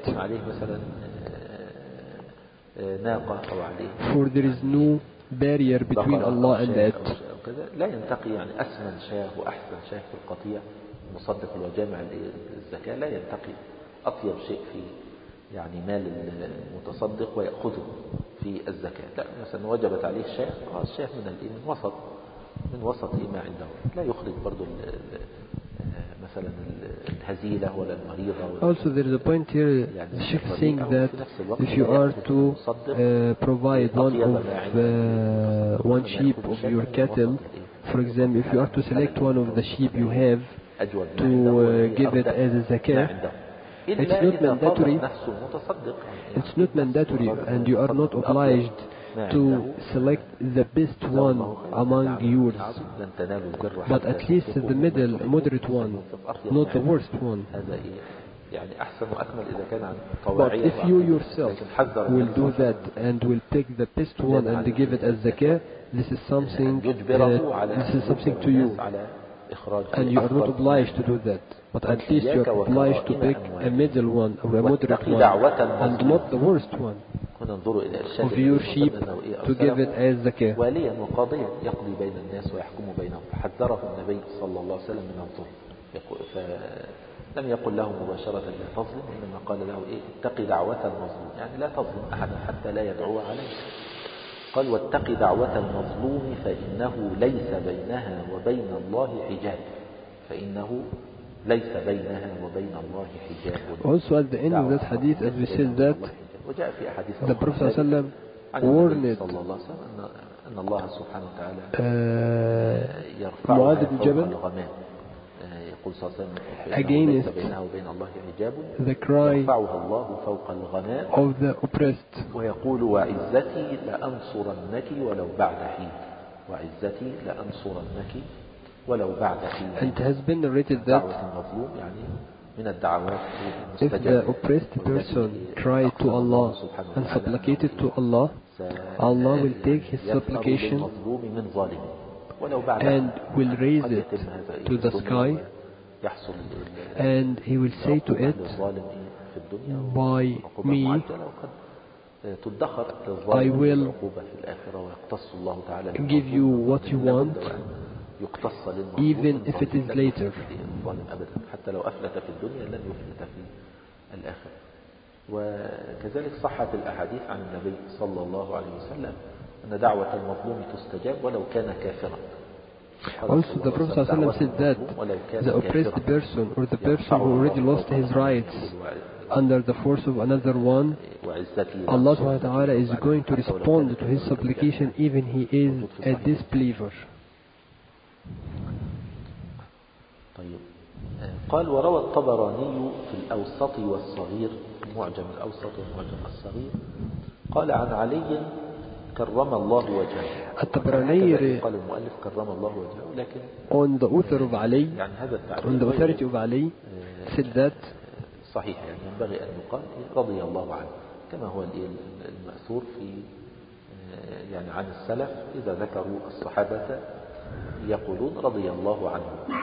For there is no barrier between Allah and that. لا ينتقي يعني أسمن شاه وأحسن شاه في القطيع مصدق الوجامع الزكاة، لا ينتقي أطيب شيء في يعني مال المتصدق ويأخذه في في الزكاة. لا مثلا وجبت عليه شاة، اه الشاة من الايه من وسط من وسط ما عنده، لا يخرج برضو مثلا الهزيلة ولا المريضة. Also there is a point here, the Sheikh is saying that if you are to uh, provide one of uh, one sheep of your cattle, for example, if you are to select one of the sheep you have to uh, give it as a zakah, it's not mandatory. It's not mandatory, and you are not obliged to select the best one among yours, but at least the middle, moderate one, not the worst one. But if you yourself will do that and will pick the best one and give it as zakah, this is something, uh, this is something to you, and you are not obliged to do that. But at least you are obliged to pick a middle one or a moderate one, and not the worst one of your sheep to give it as zakah. واليا وقاضيا يقضي بين الناس ويحكم بينهم، فحذره النبي صلى الله عليه وسلم من الظلم. فلم يقل له مباشرة لا تظلم، إنما قال له إيه اتقي دعوة المظلوم، يعني لا تظلم أحدا حتى لا يدعو عليه. قال واتقي دعوة المظلوم فإنه ليس بينها وبين الله حجاب، فإنه ليس بينها وبين الله حجاب. Also at the end of that hadith, as we said that the Prophet ﷺ warned أن الله سبحانه وتعالى uh, Mu'adh ibn Jabal against the cry of the oppressed. ويقول وعزتي لأنصرنك ولو بعد حين، وعزتي لأنصرنك ولو بعد حين. And it has been narrated that if the oppressed person cried to Allah and supplicated to Allah, Allah will take his supplication and will raise it to the sky, and he will say to it, by me I will give you what you want, even if it is later. حتى لو أفلت في الدنيا لن يفلت في الآخرة. وكذلك صحت الأحاديث عن النبي صلى الله عليه وسلم أن دعوة المظلوم تستجاب ولو كان كافرا. Also the Prophet ﷺ said that the oppressed person or the person who already lost his rights under the force of another one, Allah subhanahu wa ta'ala is going to respond to his supplication even he is a disbeliever. طيب قال وروى الطبراني في الأوسط والصغير، المعجم الأوسط والمعجم الصغير، قال عن علي كرم الله وجهه. الطبراني قال المؤلف كرم الله وجهه، لكن on the author of Ali, يعني هذا التعبير on the authority of Ali said that صحيح، يعني ينبغي أن يقال رضي الله عنه، كما هو المأثور في يعني عن السلف إذا ذكروا الصحابة يقولون رضي الله عنه،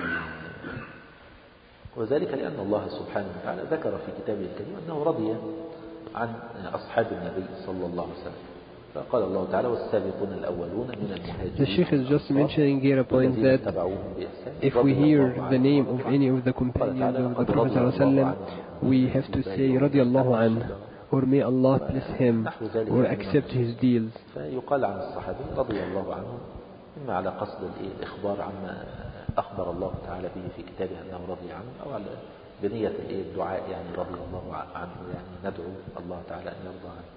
وذلك لأن الله سبحانه وتعالى ذكر في كتابه الكريم أنه رضي عن أصحاب النبي صلى الله عليه وسلم، فقال الله تعالى والسابقون الأولون من المهاجرين. The Sheikh is just mentioning here a point that if we hear the name of any of the companions of the Prophet ﷺ, we have to say رضي الله عنه, or may Allah bless him or accept his deals. فيقال عن الصحابي رضي الله عنهم إما على قصد الإخبار عما أخبر الله تعالى به في كتابه أنه رضي عنه، أو على بنية الدعاء يعني رضي الله عنه، يعني ندعو الله تعالى أن يرضى عنه.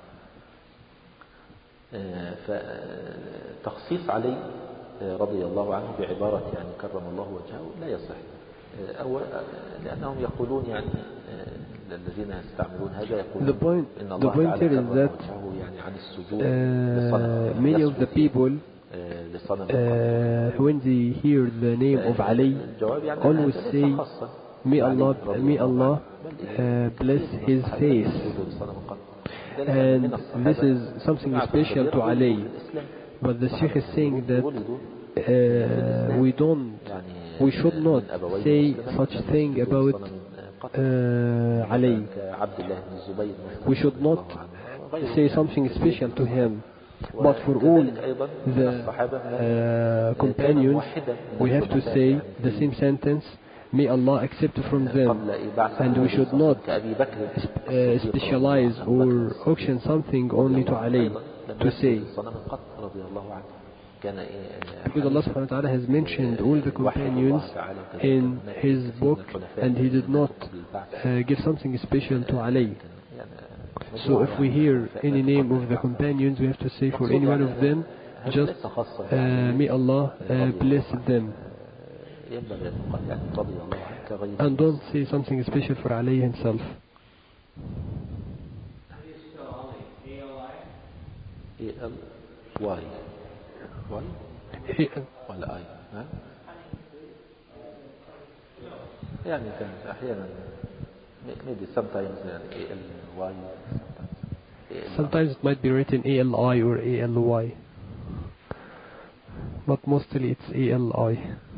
فتخصيص علي رضي الله عنه بعبارة يعني كرم الله وجهه لا يصح، أو لأنهم يقولون يعني الذين يستعملون هذا يقولون إن الله تعالى كرم وجهه يعني عن السجود لصنم. Many of the people Uh, when they hear the name of Ali, always say, may Allah, may Allah uh, bless his face. And this is something special to Ali. But the Sheikh is saying that uh, we don't, we should not say such thing about uh, Ali. We should not say something special to him. But for all the uh, companions, we have to say the same sentence, may Allah accept from them, and we should not uh, specialize or auction something only to Ali to say. Because Allah subhanahu wa ta'ala has mentioned all the companions in His book, and He did not uh, give something special to Ali. So if we hear any name of the companions, we have to say for any one of them, just uh, may Allah uh, bless them. And don't say something special for Ali himself. A L Y Y ولا I ها؟ يعني كان أحيانا maybe sometimes يعني A L Y sometimes it might be written A L I or A L Y, but mostly it's A L I.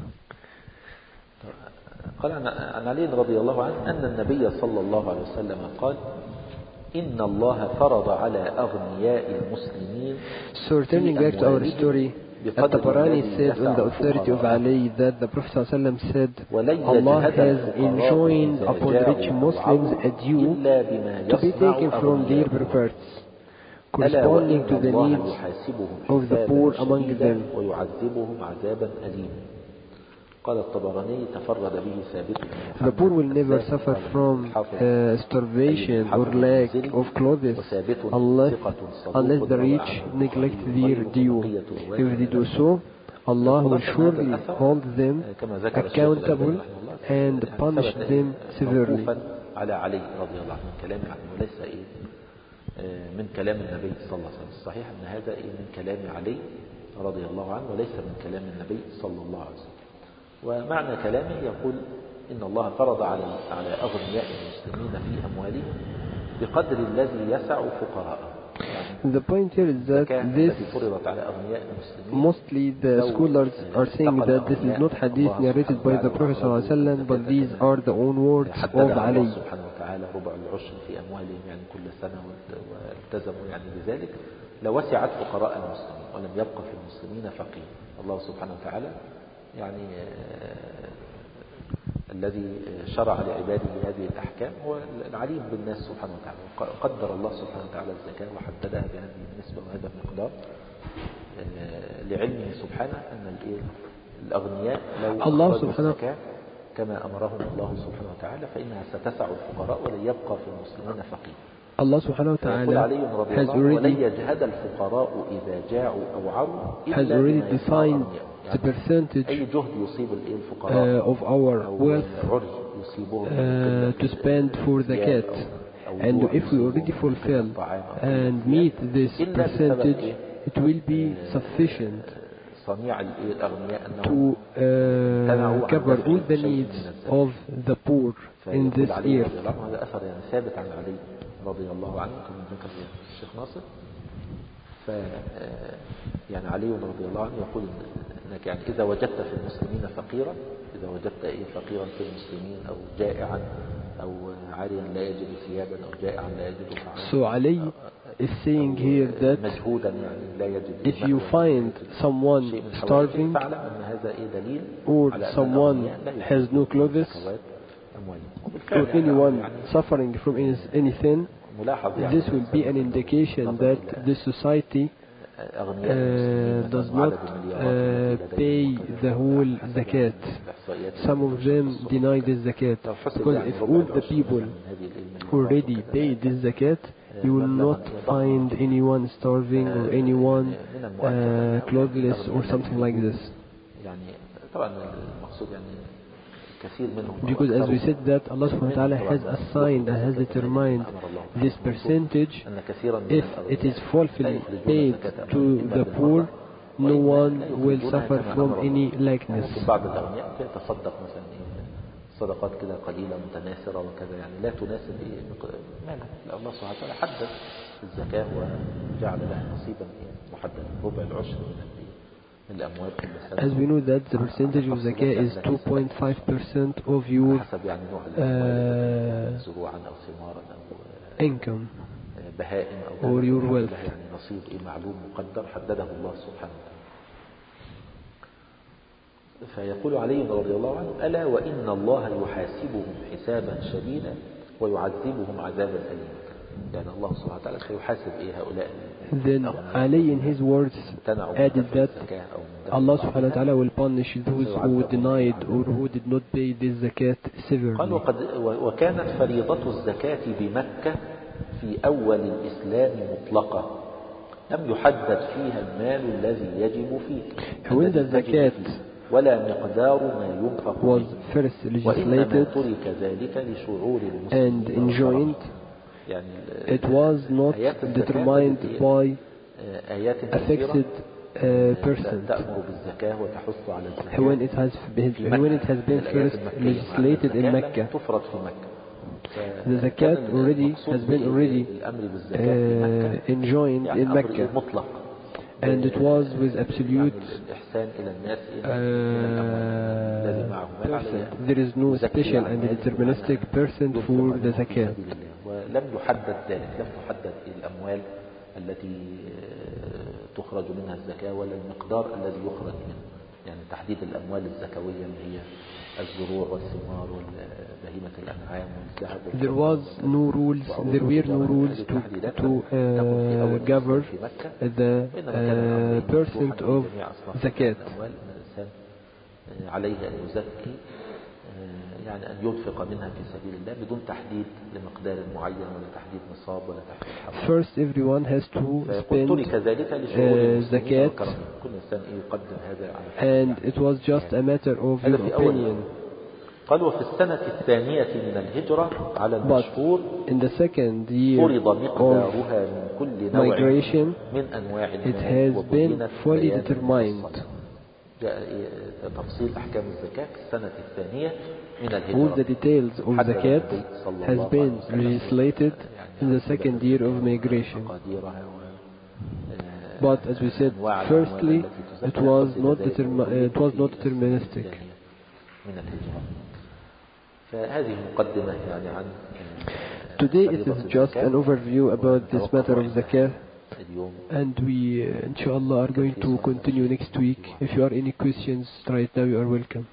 قال عن علي رضي الله عنه أن النبي صلى الله عليه وسلم قال إن الله فرض على أغنياء المسلمين. So returning back to our story, At-Tabarani said on the authority of Ali that the Prophet ﷺ said, Allah has enjoined upon rich Muslims a due to be taken from their properties, corresponding to the needs of the poor among them. The poor will never suffer from uh, starvation or lack of clothes unless, unless the rich neglect their due. If they do so, Allah will surely hold them accountable and punish them severely. من كلام النبي صلى الله عليه وسلم. الصحيح أن هذا من كلام علي رضي الله عنه وليس من كلام النبي صلى الله عليه وسلم. ومعنى كلامه يقول إن الله فرض على على أغنياء المسلمين في أموالهم بقدر الذي يسع فقراءهم. The point here is that this, mostly the scholars are saying that this is not hadith narrated by the Prophet ﷺ, but these are the own words of Ali. لوسعت فقراء المسلمين ولم يبقى في المسلمين فقير. الله سبحانه وتعالى يعني الذي شرع لعباده هذه الأحكام هو العليم بالناس سبحانه وتعالى. قدر الله سبحانه وتعالى الزكاة وحددها بهذه النسبة وهذا المقدار لعلمه سبحانه أن الأغنياء لو أخرجوا الزكاة كما أمرهم الله سبحانه وتعالى فإنها ستسع الفقراء ولن يبقى في المسلمين فقير. Allah subhanahu wa ta'ala has already, has already defined the percentage uh, of our wealth uh, to spend for zakat. And if we already fulfill and meet this percentage, it will be sufficient to uh, cover all the needs of the poor in this year. رضي الله عنه كما ذكر الشيخ ناصر. ف يعني علي رضي الله عنه يقول انك يعني اذا وجدت في المسلمين فقيرا، اذا وجدت ايه فقيرا في المسلمين او جائعا او عاريا لا يجد ثيابا او جائعا لا يجد طعاما. So Ali is saying here that if you find someone starving or someone has no clothes or anyone suffering from anything, this will be an indication that this society uh, does not uh, pay the whole zakat. Some of them deny this zakat, because if all the people already pay this zakat, you will not find anyone starving or anyone uh, clothless or something like this. Because as we said that Allah subhanahu wa ta'ala has assigned and has determined this percentage. If it is fully paid to the poor, no one will suffer from any lackness. صدقات كده قليلة متناثرة وكذا يعني لا تناسب مالها. الله سبحانه وتعالى حدد الزكاة وجعل لها نصيبا محددا ربع العشر من الأموال كل سنة. As we know that the percentage of zakah is two point five percent of your uh, income or your wealth. يعني نصيب معلوم مقدر حدده الله سبحانه وتعالى. فيقول علي رضي الله عنه: ألا وإن الله يحاسبهم حسابا شديدا ويعذبهم عذابا أليما. يعني الله سبحانه وتعالى سيحاسب إيه هؤلاء. Then Ali in his words added that Allah subhanahu wa ta'ala will punish those who denied or who did not pay this zakat severely. قال: وقد وكانت فريضة الزكاة بمكة في أول الإسلام مطلقة لم يحدد فيها المال الذي يجب فيه. When the zakat ولا مقدار ما ينفق was first legislated ترك ذلك لشعور and enjoined, it was not determined by a fixed uh, person. When it has been, when it has been first legislated in Mecca, the zakat already has been already uh, enjoined in Mecca, and it was with absolute uh, person. There is no special and deterministic person for the zakat. ولم يحدد ذلك، لم تحدد الأموال التي تخرج منها الزكاة ولا المقدار الذي يخرج منه. يعني تحديد الأموال الزكوية اللي هي الزروع والثمار وبهيمة الأنعام والذهب. There was no rules. There were no rules to to uh, govern the uh, percent of zakat. عليه أن يزكي، يعني أن ينفق منها في سبيل الله بدون تحديد لمقدار معين ولا تحديد نصاب ولا تحديد حول. First, everyone has to spend uh, zakat, and it was just a matter of your opinion. قال: وفي السنة الثانية من الهجرة على المشهور in the second year فرض مقدارها من كل نوع migration, من أنواع it has been fully determined. تفصيل أحكام الزكاة في السنة الثانية من الهجرة. All the details of zakat has been legislated in the second year of migration. But as we said, firstly, it was not determi- it was not deterministic. فهذه مقدمة يعني عن. Today it is just an overview about this matter of zakah, and we uh, inshallah are going to continue next week. If you have any questions right now, you are welcome.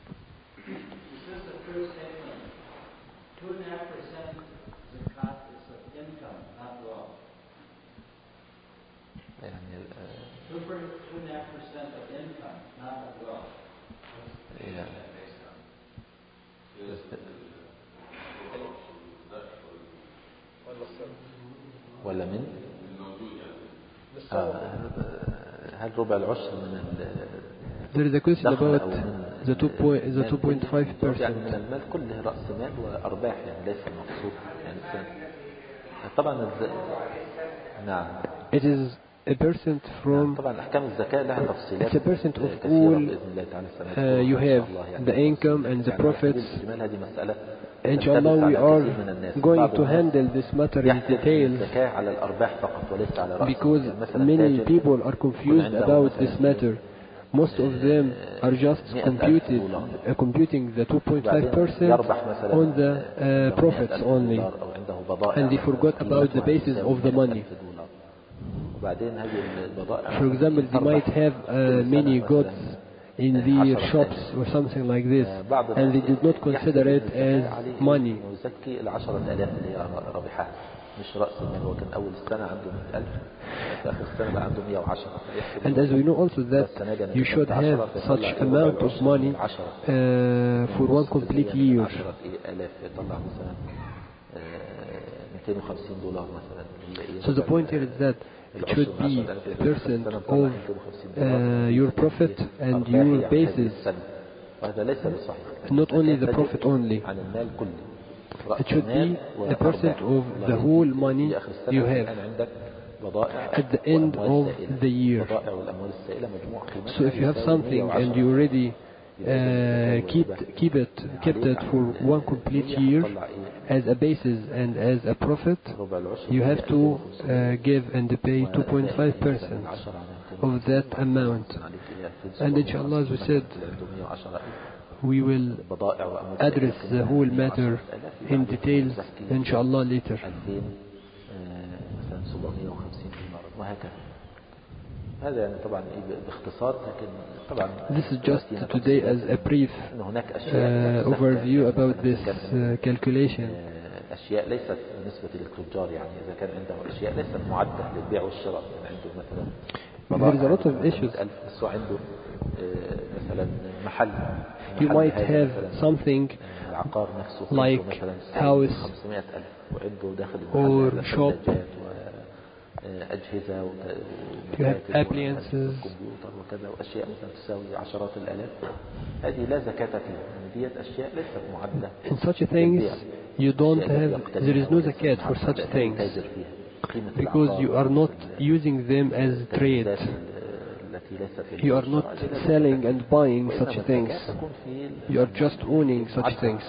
ولا من آه هل ربع العشر من There is a question about the two point the two point five percent. يعني من المال كله رأس مال وأرباح، يعني ليس المقصود يعني طبعا الز... نعم. It is a percent from. طبعا أحكام الزكاة لها تفصيلات. It's a percent of all uh, you have, the income and the profits. هذه مسألة. Inshallah, we are going to handle this matter in detail because many people are confused about this matter. Most of them are just computed, uh, computing the two point five percent on the uh, profits only, and they forgot about the basis of the money. For example, they might have uh, many goods in their shops or something like this, and they did not consider it as money. And as we know also that you should have such amount of money uh, for one complete year. So the point here is that it should be a percent of uh, your profit and your basis, not only the profit only. It should be a percent of the whole money you have at the end of the year. So if you have something and you already uh, keep keep it kept it for one complete year as a basis and as a profit, you have to uh, give and pay two point five percent of that amount. And inshallah, as we said, we will address the whole matter in details inshallah later. هذا يعني طبعا باختصار، لكن طبعا This is just today as a brief uh, overview about this uh, calculation. أشياء ليست بالنسبة للتجار، يعني إذا كان عنده أشياء ليست معدة للبيع والشراء، يعني عنده مثلا There is a lot of issues. بس عنده مثلا محل You might have something العقار نفسه like house خمسمائة ألف، وعنده داخل or shop, أجهزة you have appliances, كمبيوتر وكذا، وأشياء مثلا تساوي عشرات الآلاف. هذه لا زكاة فيها، يعني ديت أشياء ليست معدة. In such things you don't have, there is no zakat for such things because you are not using them as trade. You are not selling and buying such things. You are just owning such things.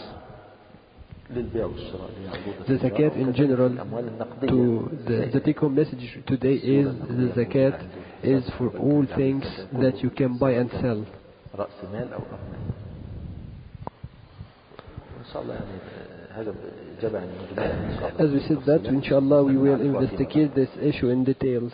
The zakat in general, to the, the take-home message today is the zakat is for all things that you can buy and sell. As we said that, inshallah, we will investigate this issue in details.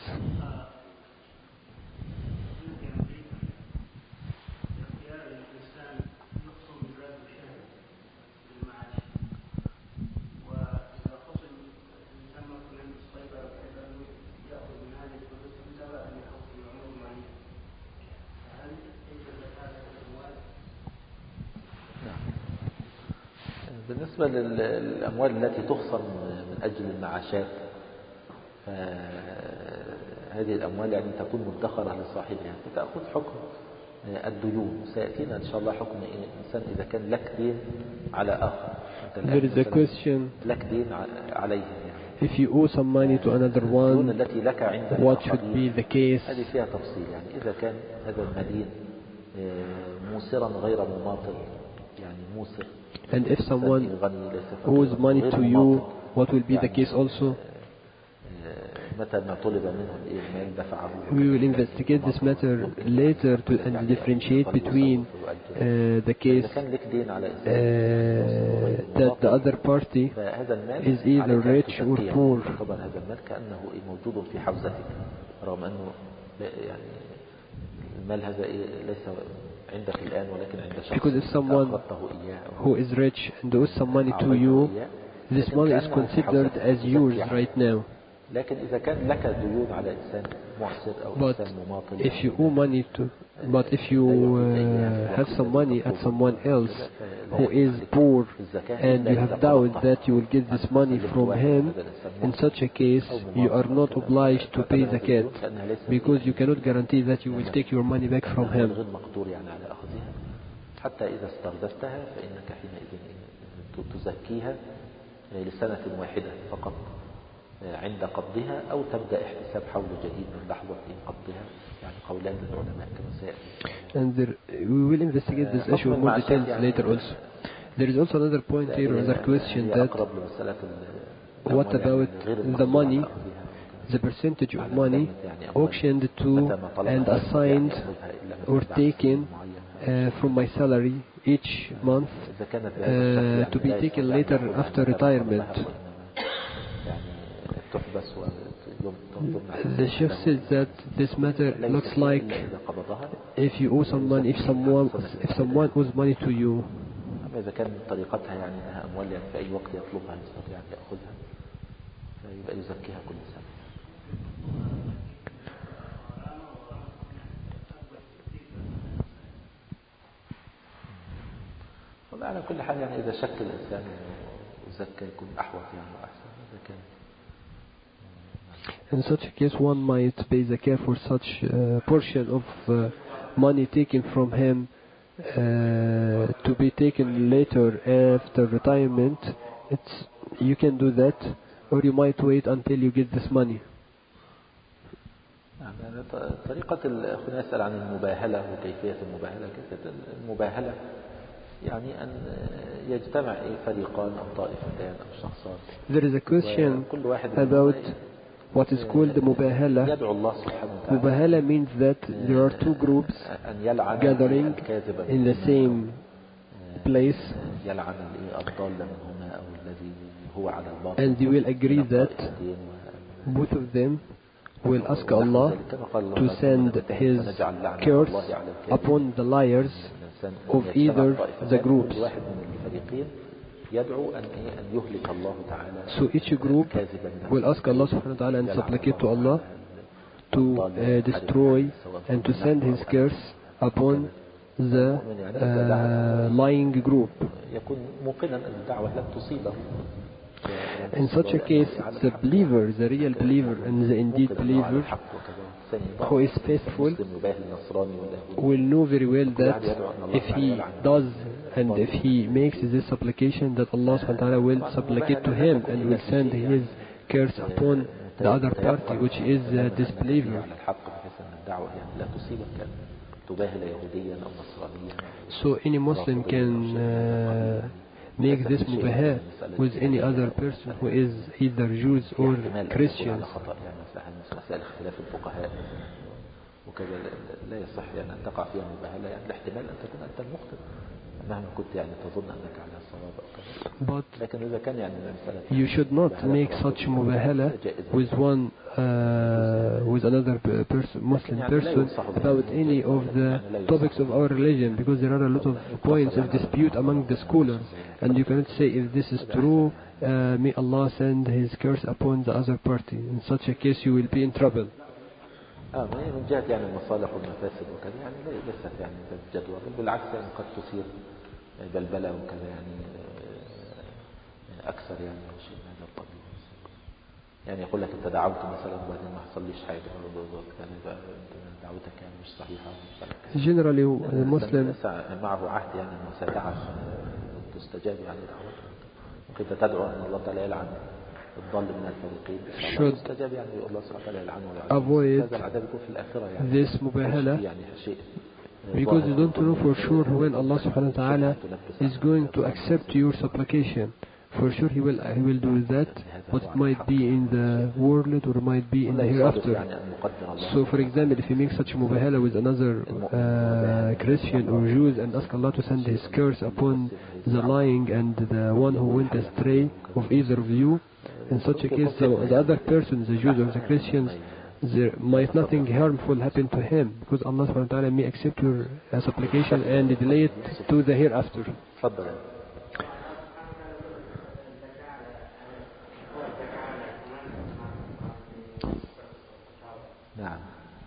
بالنسبة للأموال التي تخصم من أجل المعاشات، هذه الأموال يعني تكون مدخرة لصاحبها، فتأخذ حكم الديون. سيأتينا إن شاء الله حكم الإنسان إذا كان لك دين على آخر. There is a question. لك دين عليه يعني. If you owe some money to another one, what should be the case? هذه فيها تفصيل، يعني إذا كان هذا المدين موسرا غير مماطل، يعني موسر. And if someone owes money to you, what will be the case also? We will investigate this matter later to, and differentiate between uh, the case uh, that the other party is either rich or poor. Because if someone who is rich and owes some money to you, this money is considered as yours right now. But if you owe money to, but if you uh, have some money at someone else who is poor and you have doubt that you will get this money from him, in such a case you are not obliged to pay zakat because you cannot guarantee that you will take your money back from him. حتى إذا استرددتها فإنك حينئذ تزكيها لسنة واحدة فقط عند قبضها، أو تبدأ احتساب حول جديد من لحظة قبضها، يعني قولان للعلماء كما سيأتي. And there, we will investigate this issue in more details later also. There is also another point here, another question, that what about the money, the percentage of money auctioned to and assigned or taken Uh, from my salary each month uh, to be taken later after retirement. The Sheikh says that this matter looks like if you owe some money, if someone if someone owes money to you, إذا كان طريقتها يعني أنها أموال يعني في أي وقت يطلبها يستطيع أن يأخذها فيبقى يزكيها كل سنة. على كل حال يعني إذا شك الإنسان وزكى يكون أحوط يعني أحسن. إذا كان in such a case one might pay zakat for such uh, portion of uh, money taken from him uh, to be taken later after retirement. It's, you can do that, or you might wait until you get this money. يعني طريقة الأخوة يسأل عن المباهلة وكيفية المباهلة. كيفية المباهلة يعني أن يجتمع فريقان أو طائفتان أو شخصان. There is a question about what is called the mubahala. Mubahala means that there are two groups gathering in the same place and they will agree that both of them will ask Allah to send His curse upon the liars of either the groups. So each group will ask Allah subhanahu wa ta'ala and supplicate to Allah to uh, destroy and to send His curse upon the uh, lying group. In such a case, the believer, the real believer and the indeed believer who is faithful will know very well that if he does and if he makes this supplication, that Allah subhanahu wa ta'ala will supplicate to him and will send His curse upon the other party, which is the disbeliever. So any Muslim can uh, make this mubaha with any other person who is either Jews or Christians. But you should not make such mubahala with one uh, with another person, Muslim person, about any of the topics of our religion, because there are a lot of points of dispute among the scholars, and you cannot say if this is true, uh, may Allah send His curse upon the other party. In such a case you will be in trouble. اه من جهة يعني المصالح والمفاسد وكذا يعني ليست يعني جدوى، بالعكس يعني قد تصير بلبلة وكذا يعني أكثر يعني شيء من هذا القبيل. يعني يقول لك أنت دعوت مثلا وبعدين ما حصليش حاجة يعني دعوتك يعني مش صحيحة. Generally, the Muslim معه عهد يعني أنه سيدعى تستجاب يعني دعوته. ممكن تدعو أن الله تعالى يلعن should avoid this mubahala, because you don't know for sure when Allah subhanahu wa ta'ala is going to accept your supplication. For sure He will He will do that, but it might be in the world or it might be in the hereafter. So for example, if you make such mubahala with another uh, Christian or Jews and ask Allah to send His curse upon the lying and the one who went astray of either of you, in such a case the, the other persons, the Jews or the Christians, there might nothing harmful happen to him, because Allah subhanahu wa ta'ala may accept your uh, supplication and delay it to the hereafter. نعم.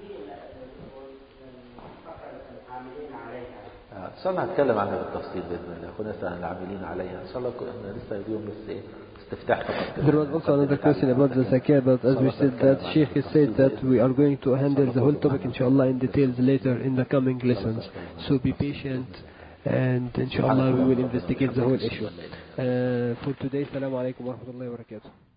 إن شاء الله هتكلم عنها بالتفصيل بإذن الله. أخونا نسأل العاملين عليها. إن شاء الله كنا لسه اليوم بس إيه استفتاح فقط. There was also another question about the zakah, but as we said that Sheikh has said that we are going to handle the whole topic inshallah in details later in the coming lessons. So be patient and inshallah we will investigate the whole issue. Uh, for today, Assalamu alaikum wa rahmatullahi wa barakatuh.